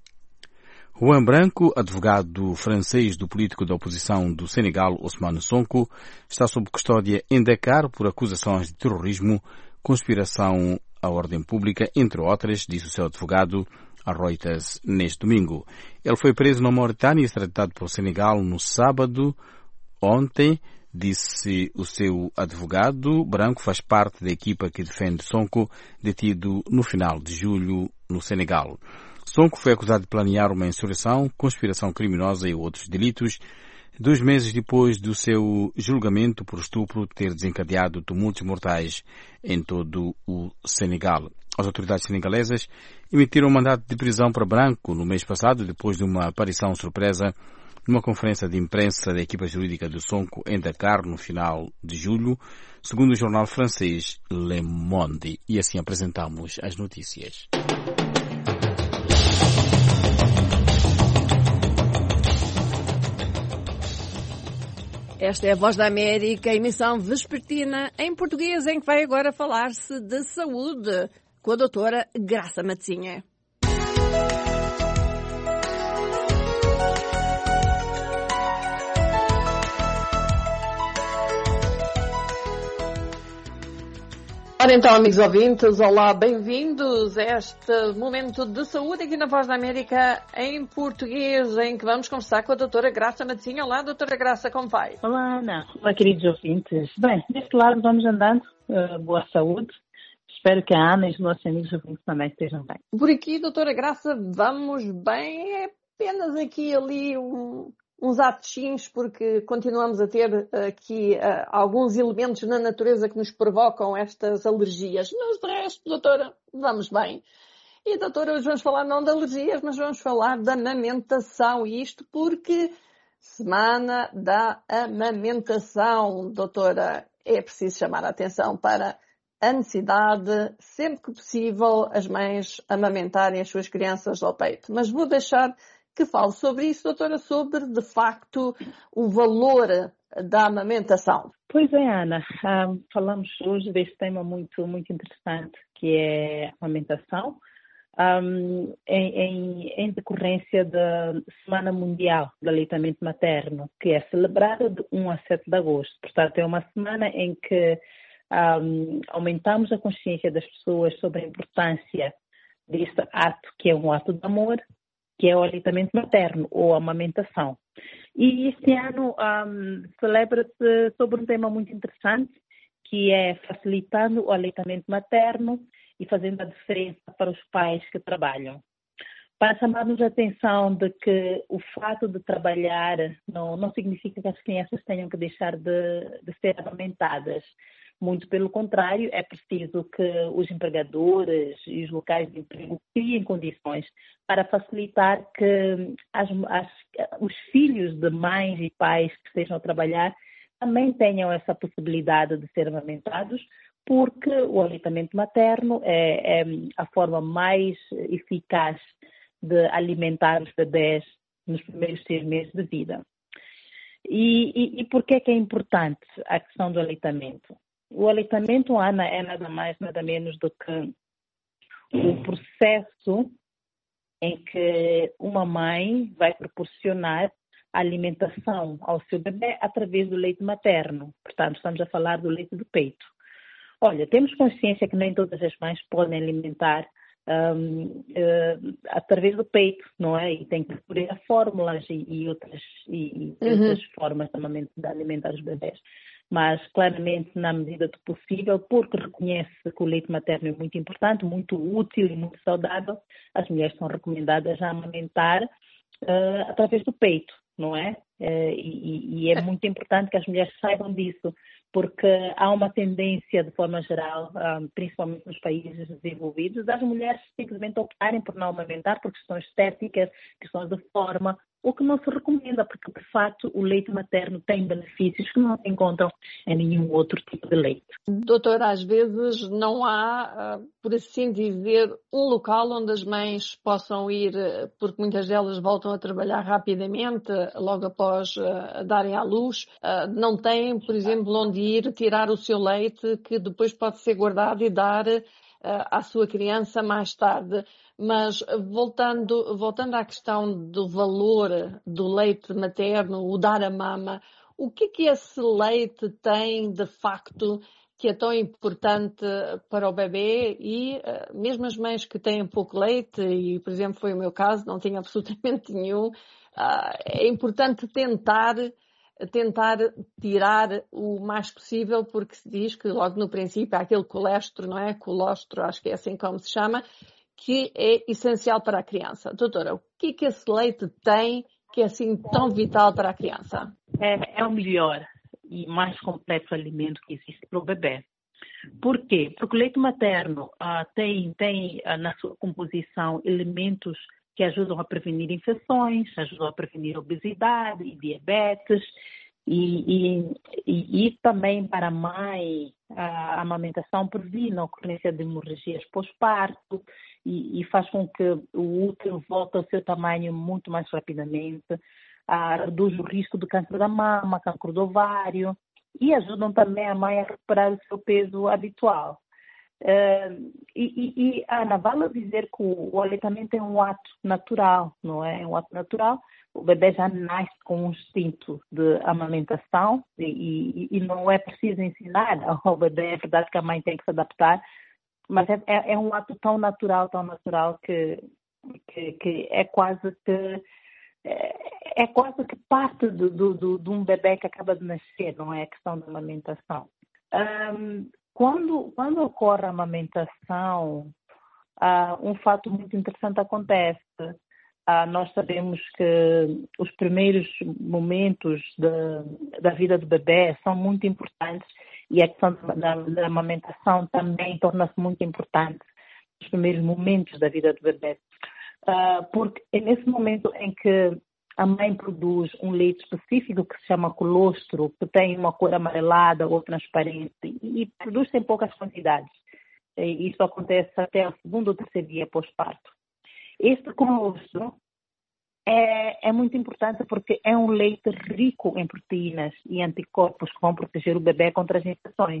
Juan Branco, advogado francês do político da oposição do Senegal, Ousmane Sonko, está sob custódia em Dakar por acusações de terrorismo, conspiração à ordem pública, entre outras, disse o seu advogado a Reuters neste domingo. Ele foi preso na Mauritânia e extraditado para o Senegal no sábado. Ontem, disse o seu advogado, Branco faz parte da equipa que defende Sonko, detido no final de julho no Senegal. Sonko foi acusado de planear uma insurreição, conspiração criminosa e outros delitos, dois meses depois do seu julgamento por estupro ter desencadeado tumultos mortais em todo o Senegal. As autoridades senegalesas emitiram um mandato de prisão para Branco no mês passado, depois de uma aparição surpresa numa conferência de imprensa da equipa jurídica do Sonko em Dakar no final de julho, segundo o jornal francês Le Monde. E assim apresentamos as notícias. Esta é a Voz da América, emissão vespertina em português, em que vai agora falar-se de saúde com a doutora Graça Matezinha. Ora então, amigos ouvintes, olá, bem-vindos a este momento de saúde aqui na Voz da América em português, em que vamos conversar com a doutora Graça Matezinha. Olá, doutora Graça, como vai? Olá, Ana. Olá, queridos ouvintes. Bem, deste lado vamos andando, uh, boa saúde. Espero que a Ana e os nossos amigos ouvintes também estejam bem. Por aqui, doutora Graça, vamos bem, é apenas aqui ali um... uns atochinhos, porque continuamos a ter aqui uh, alguns elementos na natureza que nos provocam estas alergias. Mas de resto, doutora, vamos bem. E doutora, hoje vamos falar não de alergias, mas vamos falar da amamentação. E isto porque Semana da Amamentação, doutora, é preciso chamar a atenção para a necessidade, sempre que possível, as mães amamentarem as suas crianças ao peito. Mas vou deixar que fale sobre isso, doutora, sobre, de facto, o valor da amamentação. Pois é, Ana. Um, falamos hoje deste tema muito, muito interessante, que é a amamentação, um, em, em, em decorrência da Semana Mundial do Aleitamento Materno, que é celebrada de um a sete de agosto. Portanto, é uma semana em que um, aumentamos a consciência das pessoas sobre a importância deste ato, que é um ato de amor, que é o aleitamento materno ou a amamentação. E este ano um, celebra-se sobre um tema muito interessante, que é facilitando o aleitamento materno e fazendo a diferença para os pais que trabalham. Para chamarmos a atenção de que o fato de trabalhar não, não significa que as crianças tenham que deixar de, de ser amamentadas. Muito pelo contrário, é preciso que os empregadores e os locais de emprego criem condições para facilitar que as, as, os filhos de mães e pais que estejam a trabalhar também tenham essa possibilidade de ser amamentados, porque o aleitamento materno é, é a forma mais eficaz de alimentar os bebés nos primeiros seis meses de vida. E, e, e por que é que é importante a questão do aleitamento? O aleitamento, Ana, é nada mais, nada menos do que o processo em que uma mãe vai proporcionar a alimentação ao seu bebê através do leite materno. Portanto, estamos a falar do leite do peito. Olha, temos consciência que nem todas as mães podem alimentar um, uh, através do peito, não é? E tem que recorrer a fórmulas e, e outras, e, e uhum. outras formas de alimentar os bebés. Mas, claramente, na medida do possível, porque reconhece que o leite materno é muito importante, muito útil e muito saudável, as mulheres são recomendadas a amamentar uh, através do peito, não é? Uh, e, e é muito importante que as mulheres saibam disso, porque há uma tendência, de forma geral, um, principalmente nos países desenvolvidos, das mulheres simplesmente optarem por não amamentar por questões estéticas, questões de forma, o que não se recomenda, porque, de facto, o leite materno tem benefícios que não se encontram em nenhum outro tipo de leite. Doutora, às vezes não há, por assim dizer, um local onde as mães possam ir, porque muitas delas voltam a trabalhar rapidamente, logo após darem à luz. Não têm, por exemplo, onde ir tirar o seu leite, que depois pode ser guardado e dar à sua criança mais tarde. Mas voltando, voltando à questão do valor do leite materno, o dar a mama, o que é que esse leite tem de facto que é tão importante para o bebê? E uh, mesmo as mães que têm pouco leite, e por exemplo foi o meu caso, não tinha absolutamente nenhum, uh, é importante tentar tentar tirar o mais possível, porque se diz que logo no princípio há aquele colostro, não é? Colostro, acho que é assim como se chama, que é essencial para a criança. Doutora, o que é que esse leite tem que é assim tão vital para a criança? É, é o melhor e mais completo alimento que existe para o bebê. Por quê? Porque o leite materno ah, tem, tem ah, na sua composição elementos que ajudam a prevenir infecções, ajudam a prevenir obesidade e diabetes, e, e, e, e também para a mãe a amamentação previne a ocorrência de hemorragias pós-parto e, e faz com que o útero volte ao seu tamanho muito mais rapidamente. ah, reduz o risco de câncer da mama, câncer do ovário e ajudam também a mãe a recuperar o seu peso habitual. Uh, e, e, e, Ana, vale dizer que o, o aleitamento é um ato natural, não é? É um ato natural. O bebê já nasce com um instinto de amamentação e, e, e não é preciso ensinar ao bebê. É verdade que a mãe tem que se adaptar, mas é, é, é um ato tão natural, tão natural que, que, que é quase que é, é quase que parte do, do, do, de um bebê que acaba de nascer, não é? A questão da amamentação. Um, Quando, quando ocorre a amamentação, uh, um fato muito interessante acontece. Uh, nós sabemos que os primeiros momentos de, da vida do bebê são muito importantes e a questão da, da amamentação também torna-se muito importante nos primeiros momentos da vida do bebê. Uh, porque é nesse momento em que a mãe produz um leite específico que se chama colostro, que tem uma cor amarelada ou transparente e, e produz em poucas quantidades. E isso acontece até o segundo ou terceiro dia pós-parto. Este colostro é, é muito importante porque é um leite rico em proteínas e anticorpos que vão proteger o bebê contra as infecções.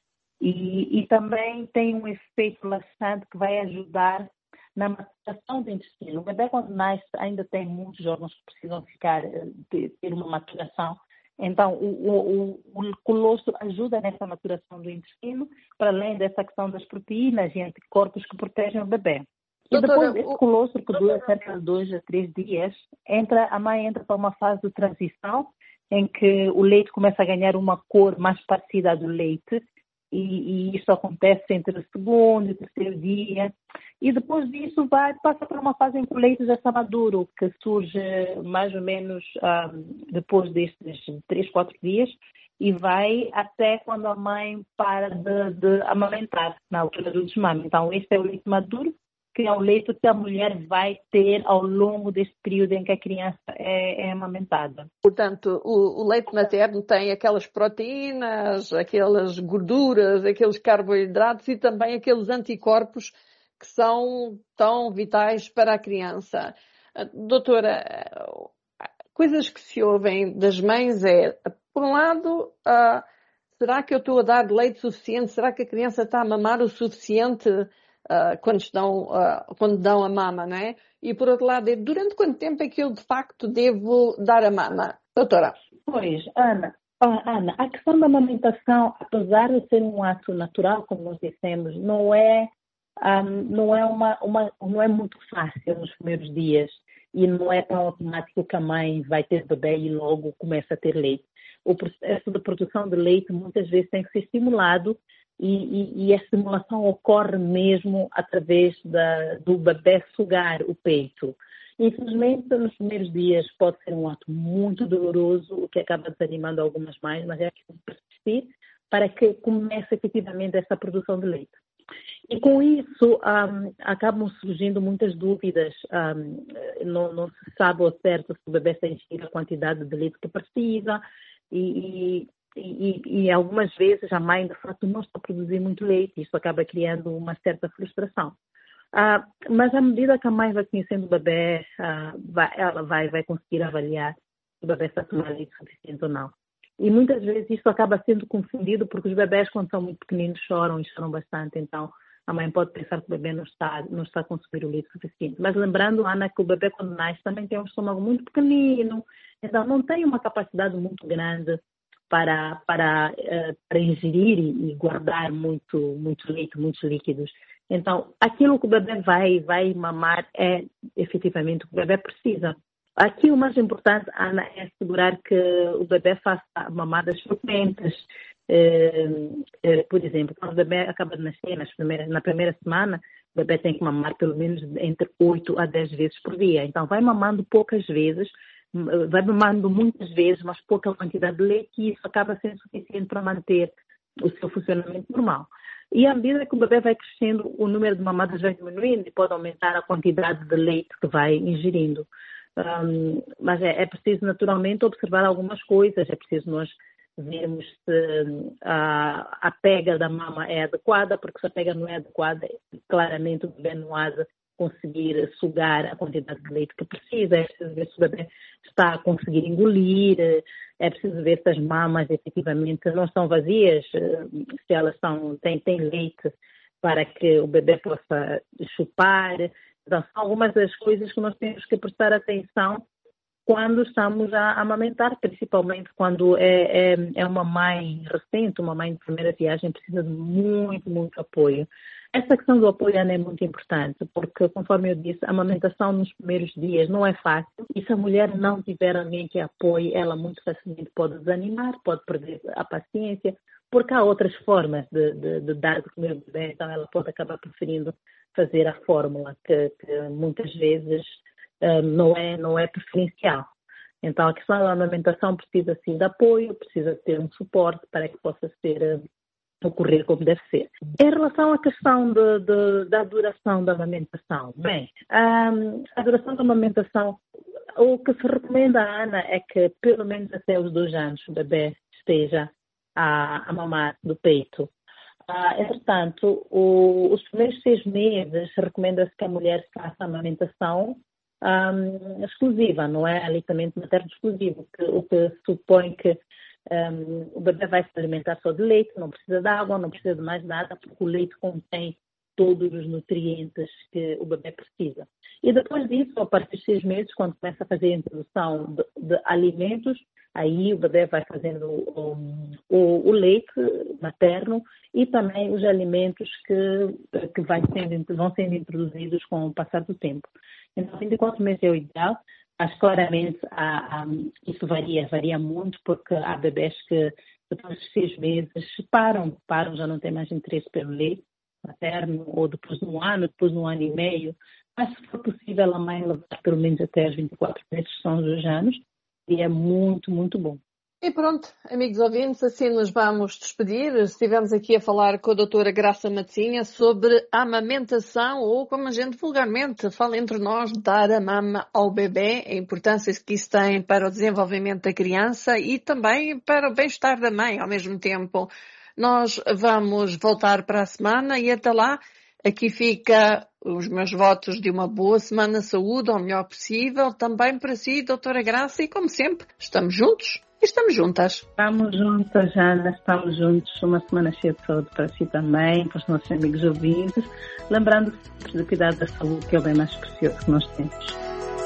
E, e também tem um efeito laxante que vai ajudar na maturação do intestino. O bebê, quando nasce, ainda tem muitos órgãos que precisam ficar, de, ter uma maturação. Então, o, o, o colostro ajuda nessa maturação do intestino, para além dessa questão das proteínas e anticorpos que protegem o bebê. E depois desse colostro, que dura cerca de dois a três dias, entra, a mãe entra para uma fase de transição, em que o leite começa a ganhar uma cor mais parecida à do leite, E, e isso acontece entre o segundo e o terceiro dia. E depois disso vai, passa por uma fase em que o leite já está maduro, que surge mais ou menos um, depois destes três, quatro dias e vai até quando a mãe para de, de amamentar, na altura do desmame. Então, este é o leite maduro, que é o leite que a mulher vai ter ao longo deste período em que a criança é, é amamentada. Portanto, o, o leite materno tem aquelas proteínas, aquelas gorduras, aqueles carboidratos e também aqueles anticorpos que são tão vitais para a criança. Doutora, coisas que se ouvem das mães é, por um lado, uh, será que eu estou a dar leite suficiente? Será que a criança está a mamar o suficiente? Uh, quando, estão, uh, quando dão a mama, não é? E por outro lado, durante quanto tempo é que eu de facto devo dar a mama? Doutora? Pois, Ana, oh, Ana, a questão da amamentação, apesar de ser um ato natural, como nós dissemos, não é, um, não é, uma, uma, não é muito fácil nos primeiros dias e não é tão automático que a mãe vai ter bebê e logo começa a ter leite. O processo de produção de leite muitas vezes tem que ser estimulado E, e, e a estimulação ocorre mesmo através da, do bebê sugar o peito. Infelizmente, nos primeiros dias pode ser um ato muito doloroso, o que acaba desanimando algumas mães, mas é preciso persistir para que comece efetivamente essa produção de leite. E com isso, um, acabam surgindo muitas dúvidas. Um, não, não se sabe ao certo se o bebê está enchendo a quantidade de leite que precisa e, e E, e algumas vezes a mãe, de facto, não está a produzir muito leite. Isso acaba criando uma certa frustração. Ah, mas à medida que a mãe vai conhecendo o bebê, ah, vai, ela vai, vai conseguir avaliar se o bebê está tomando leite suficiente ou não. E muitas vezes isso acaba sendo confundido porque os bebés, quando são muito pequeninos, choram e choram bastante. Então, a mãe pode pensar que o bebê não está, não está a consumir o leite suficiente. Mas lembrando, Ana, que o bebê, quando nasce, também tem um estômago muito pequenino. Então, não tem uma capacidade muito grande para, para, para ingerir e guardar muito, muito leite, muitos líquidos. Então, aquilo que o bebê vai, vai mamar é efetivamente o que o bebê precisa. Aqui o mais importante, Ana, é assegurar que o bebê faça mamadas frequentes. Eh, eh, por exemplo, quando o bebê acaba de nascer, nas primeiras, na primeira semana, o bebê tem que mamar pelo menos entre oito a dez vezes por dia. Então, vai mamando poucas vezes, vai mamando muitas vezes, mas pouca quantidade de leite, e isso acaba sendo suficiente para manter o seu funcionamento normal. E à medida que o bebê vai crescendo, o número de mamadas vai diminuindo e pode aumentar a quantidade de leite que vai ingerindo. Um, mas é, é preciso naturalmente observar algumas coisas, é preciso nós vermos se a, a pega da mama é adequada, porque se a pega não é adequada, claramente o bebê não há de conseguir sugar a quantidade de leite que precisa, é preciso ver se o bebê está a conseguir engolir, é preciso ver se as mamas efetivamente não estão vazias, se elas estão, têm, têm leite para que o bebê possa chupar. Então, são algumas das coisas que nós temos que prestar atenção quando estamos a amamentar, principalmente quando é, é, é uma mãe recente, uma mãe de primeira viagem, precisa de muito, muito apoio. Essa questão do apoio é muito importante, porque, conforme eu disse, a amamentação nos primeiros dias não é fácil, e se a mulher não tiver alguém que a apoie, ela muito facilmente pode desanimar, pode perder a paciência, porque há outras formas de, de, de dar de comer o bebê, então ela pode acabar preferindo fazer a fórmula, que, que muitas vezes Uh, não é, não é preferencial. Então, a questão da amamentação precisa, sim, de apoio, precisa ter um suporte para que possa ser, uh, ocorrer como deve ser. Em relação à questão de, de, da duração da amamentação, bem, um, a duração da amamentação, o que se recomenda, Ana, é que pelo menos até os dois anos o bebê esteja a, a mamar do peito. Uh, entretanto, o, os primeiros seis meses recomenda-se que a mulher faça a amamentação Um, exclusiva, não é aleitamento materno exclusivo, que, o que supõe que um, o bebê vai se alimentar só de leite, não precisa de água, não precisa de mais nada, porque o leite contém todos os nutrientes que o bebê precisa. E depois disso, a partir dos seis meses, quando começa a fazer a introdução de, de alimentos, aí o bebê vai fazendo o, o, o leite materno e também os alimentos que, que vai sendo, vão sendo introduzidos com o passar do tempo. Então, vinte e quatro meses é o ideal, mas claramente há, há, isso varia, varia muito, porque há bebés que depois de seis meses param, param, já não têm mais interesse pelo leite materno, ou depois de um ano, depois de um ano e meio. Mas se for possível a mãe levar pelo menos até os vinte e quatro meses, que são os dois anos, e é muito, muito bom. E pronto, amigos ouvintes, assim nos vamos despedir. Estivemos aqui a falar com a doutora Graça Matinha sobre a amamentação, ou como a gente vulgarmente fala entre nós, dar a mama ao bebê, a importância que isso tem para o desenvolvimento da criança e também para o bem-estar da mãe ao mesmo tempo. Nós vamos voltar para a semana e até lá, aqui fica os meus votos de uma boa semana de saúde, ao melhor possível, também para si, doutora Graça, e como sempre, estamos juntos e estamos juntas. Estamos juntas, Ana, estamos juntos. Uma semana cheia de saúde para si também, para os nossos amigos ouvintes. Lembrando sempre de cuidar da saúde, que é o bem mais precioso que nós temos.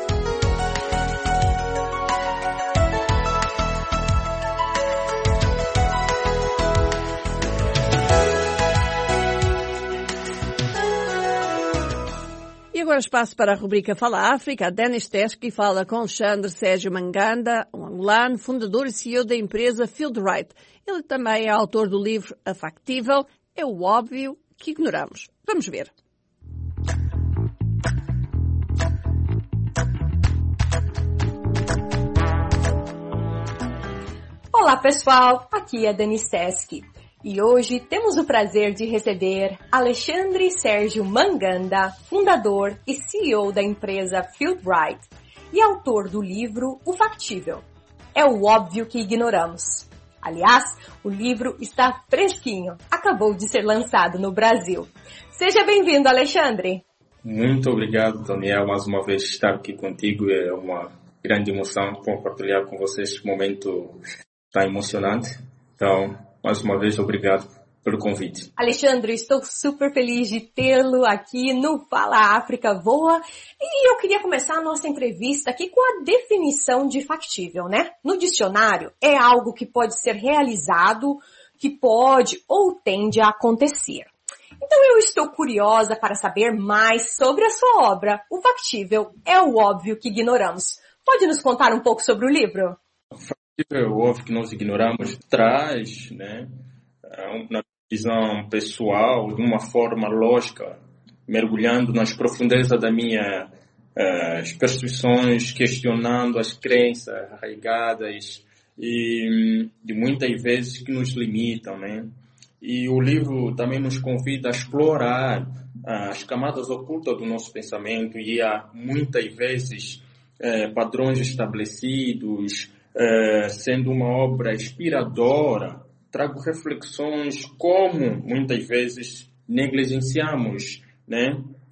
E agora espaço para a rubrica Fala África. A Denis Teschke fala com Alexandre Sérgio Manganda, um angolano, fundador e C E O da empresa Fieldright. Ele também é autor do livro A Factível, é o óbvio que ignoramos. Vamos ver. Olá pessoal, aqui é a Denis Teschke. E hoje temos o prazer de receber Alexandre Sérgio Manganda, fundador e C E O da empresa Fieldright e autor do livro O Factível. É o óbvio que ignoramos. Aliás, o livro está fresquinho, acabou de ser lançado no Brasil. Seja bem-vindo, Alexandre. Muito obrigado, Daniel, mais uma vez estar aqui contigo. É uma grande emoção compartilhar com vocês este momento tão emocionante. Então, mais uma vez, obrigado pelo convite. Alexandre, estou super feliz de tê-lo aqui no Fala África Voa. E eu queria começar a nossa entrevista aqui com a definição de factível, né? No dicionário, é algo que pode ser realizado, que pode ou tende a acontecer. Então eu estou curiosa para saber mais sobre a sua obra. O Factível é o óbvio que ignoramos. Pode nos contar um pouco sobre o livro? É o óbvio que nós ignoramos, traz, né, uma visão pessoal, de uma forma lógica, mergulhando nas profundezas das minhas uh, percepções, questionando as crenças arraigadas e de muitas vezes que nos limitam, né? E o livro também nos convida a explorar uh, as camadas ocultas do nosso pensamento e há muitas vezes uh, padrões estabelecidos. Uh, sendo uma obra inspiradora, trago reflexões como muitas vezes negligenciamos, né,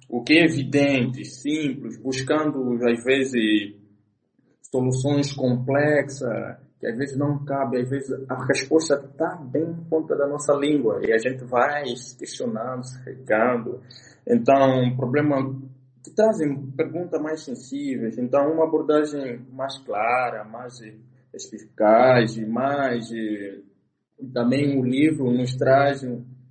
o que é evidente, simples, buscando às vezes soluções complexas, que às vezes não cabe, às vezes a resposta está bem em ponta da nossa língua e a gente vai se questionando, se regando. Então, um problema que trazem perguntas mais sensíveis, então uma abordagem mais clara, mais eficaz, mais também o livro nos traz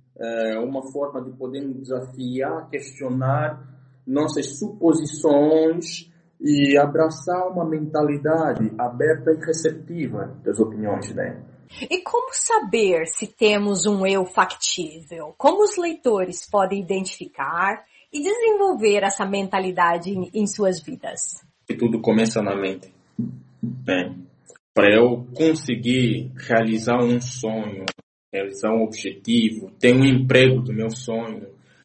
é, uma forma de poder desafiar, questionar nossas suposições e abraçar uma mentalidade aberta e receptiva das opiniões, né? E como saber se temos um eu factível? Como os leitores podem identificar e desenvolver essa mentalidade em, em suas vidas? E tudo começa na mente, né? Para eu conseguir realizar um sonho, realizar um objetivo, ter um emprego do meu sonho,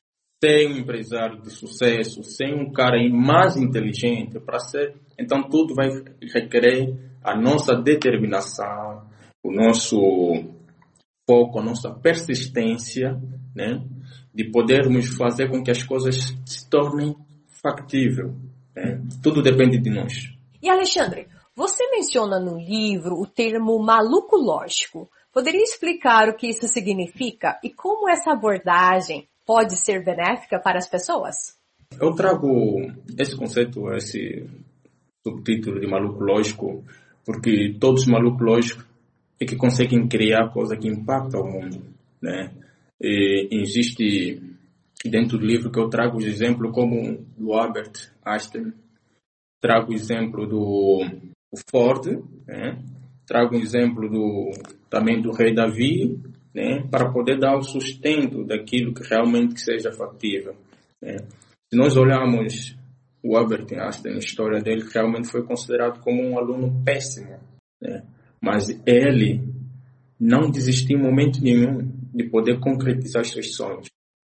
ser um empresário de sucesso, ser um cara mais inteligente, para ser, então tudo vai requerer a nossa determinação, o nosso foco, a nossa persistência, né, de podermos fazer com que as coisas se tornem factíveis, né? Tudo depende de nós. E Alexandre, você menciona no livro o termo maluco lógico. Poderia explicar o que isso significa e como essa abordagem pode ser benéfica para as pessoas? Eu trago esse conceito, esse subtítulo de maluco lógico, porque todos os malucos lógicos é que conseguem criar coisa que impacta o mundo, né? E existe dentro do livro que eu trago os exemplos como do Albert Einstein, trago o exemplo do Ford, né? Trago um exemplo do, também do rei Davi, né? Para poder dar o sustento daquilo que realmente seja factível, né? Se nós olharmos o Albert Einstein, a história dele realmente foi considerado como um aluno péssimo, né? Mas ele não desistiu em momento nenhum de poder concretizar os seus sonhos.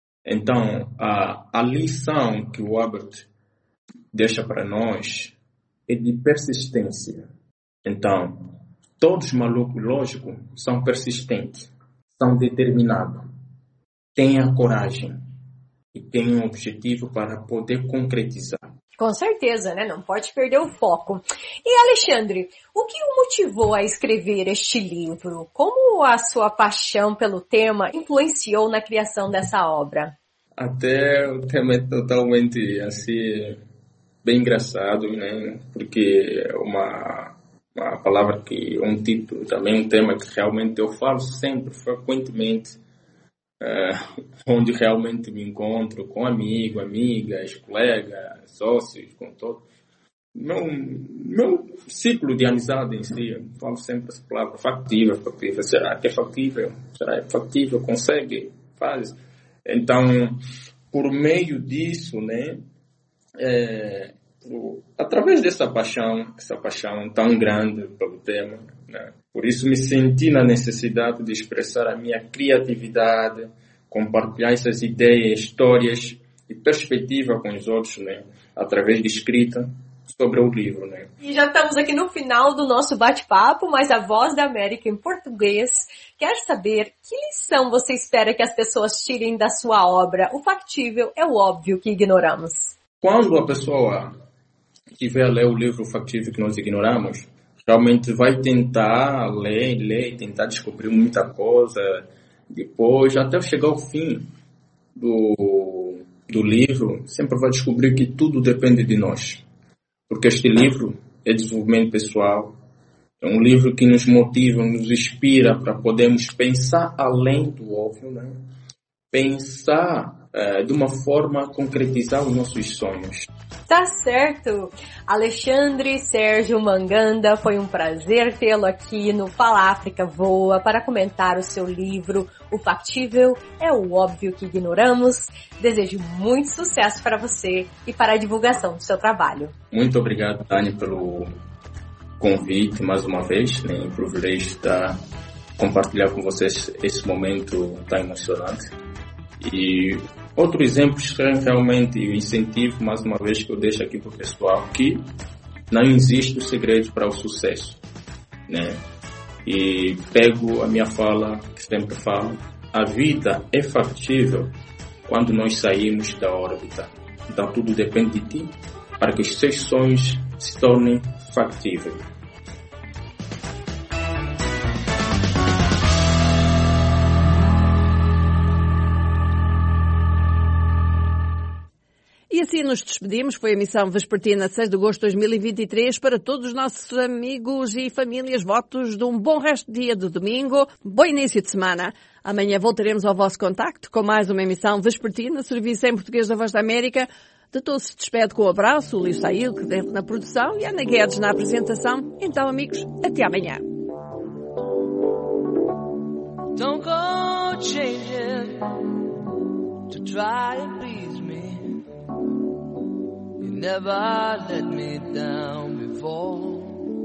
Então, a, a lição que o Albert deixa para nós é de persistência. Então, todos os malucos lógicos são persistentes, são determinados, têm a coragem e têm um objetivo para poder concretizar. Com certeza, né? Não pode perder o foco. E Alexandre, o que o motivou a escrever este livro? Como a sua paixão pelo tema influenciou na criação dessa obra? Até o tema é totalmente assim, bem engraçado, né? Porque é uma, uma palavra que, um título, também um tema que realmente eu falo sempre, frequentemente, uh, onde realmente me encontro com amigo, amigas, colegas, sócios, com todo. Meu, meu ciclo de amizade em si, eu falo sempre essa palavra, factível, factível. Será que é factível? Será que é factível? Consegue? Faz? Então, por meio disso, né, é, através dessa paixão, essa paixão tão grande pelo tema, né, por isso me senti na necessidade de expressar a minha criatividade, compartilhar essas ideias, histórias e perspectiva com os outros, né, através de escrita sobre o livro, né. E já estamos aqui no final do nosso bate-papo, mas a Voz da América em português quer saber que lição você espera que as pessoas tirem da sua obra. O factível é o óbvio que ignoramos. Quando a pessoa tiver a ler o livro factível que nós ignoramos, realmente vai tentar ler, ler, tentar descobrir muita coisa, depois até chegar ao fim do, do livro, sempre vai descobrir que tudo depende de nós. Porque este livro é desenvolvimento pessoal, é um livro que nos motiva, nos inspira para podermos pensar além do óbvio, né? Pensar é, de uma forma a concretizar os nossos sonhos. Tá certo! Alexandre Sérgio Manganda, foi um prazer tê-lo aqui no Fala África Voa para comentar o seu livro O Factível é o Óbvio que Ignoramos. Desejo muito sucesso para você e para a divulgação do seu trabalho. Muito obrigado, Dani, pelo convite mais uma vez, né? O privilégio de estar compartilhar com vocês esse momento tão emocionante. E outro exemplo é realmente o incentivo, mais uma vez, que eu deixo aqui para o pessoal, que não existe o segredo para o sucesso, né? E pego a minha fala, que sempre falo, a vida é factível quando nós saímos da órbita. Então tudo depende de ti para que os seus sonhos se tornem factíveis. E assim nos despedimos. Foi a emissão vespertina de seis de agosto de dois mil e vinte e três. Para todos os nossos amigos e famílias, votos de um bom resto de dia de domingo. Bom início de semana. Amanhã voltaremos ao vosso contacto com mais uma emissão vespertina, serviço em português da Voz da América. De todos se despede com um abraço, o Luís Saíl, que dentro na produção, e a Ana Guedes na apresentação. Então, amigos, até amanhã. Don't go changing to try and please me. You never let me down before.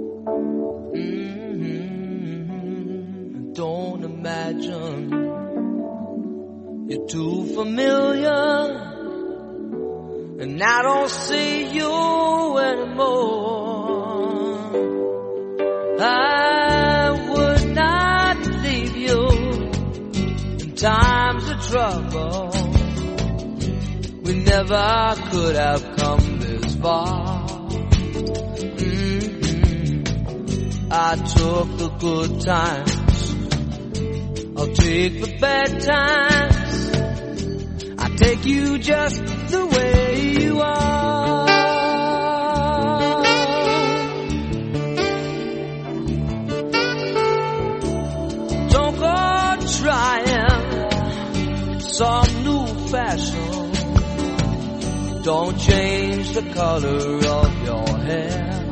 Mm-hmm. Don't imagine you're too familiar. And I don't see you anymore. I would not leave you in times of trouble. We never could have come this far. Mm-hmm. I took the good times, I'll take the bad times. I take you just the way you are. Don't go trying some new fashion. Don't change the color of your hair.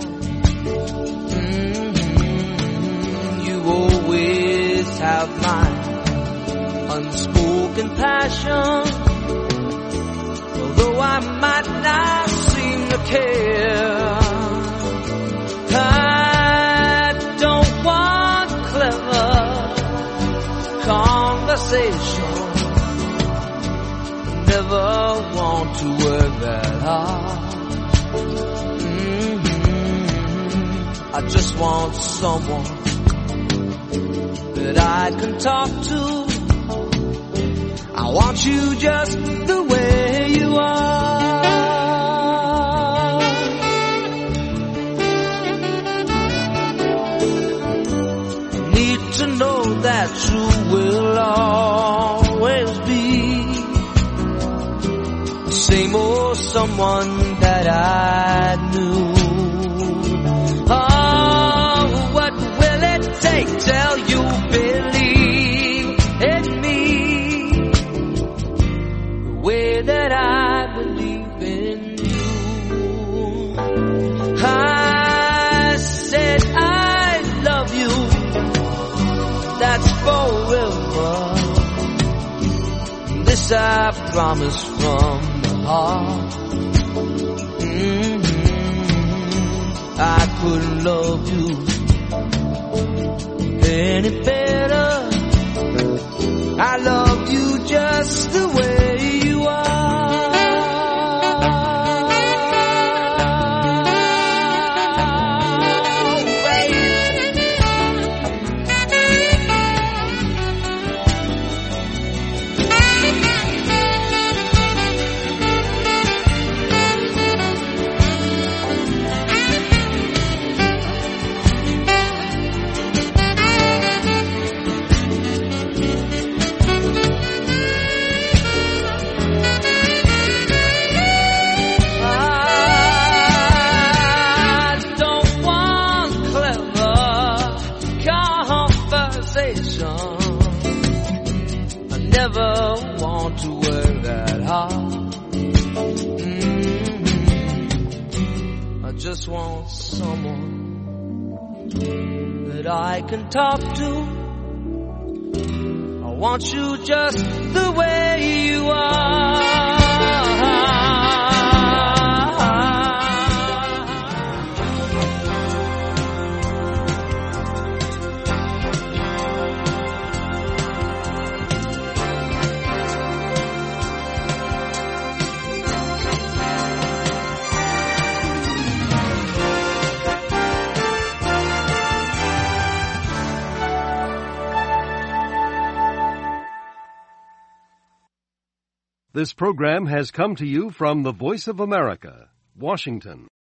Mm-hmm. You always have my unspoken passion. Although I might not seem to care, I don't want clever conversation. Never want to work that hard. Mm-hmm. I just want someone that I can talk to. I want you just the way you are. Need to know that you will always be the same old someone that I knew. Oh, what will it take till you believe in me? Way that I believe in you. I said I love you, that's forever. This I promise from the heart. Mm-hmm. I couldn't love you any better. I love you just the way you are. Just want someone that I can talk to. I want you just the way you are. This program has come to you from the Voice of America, Washington.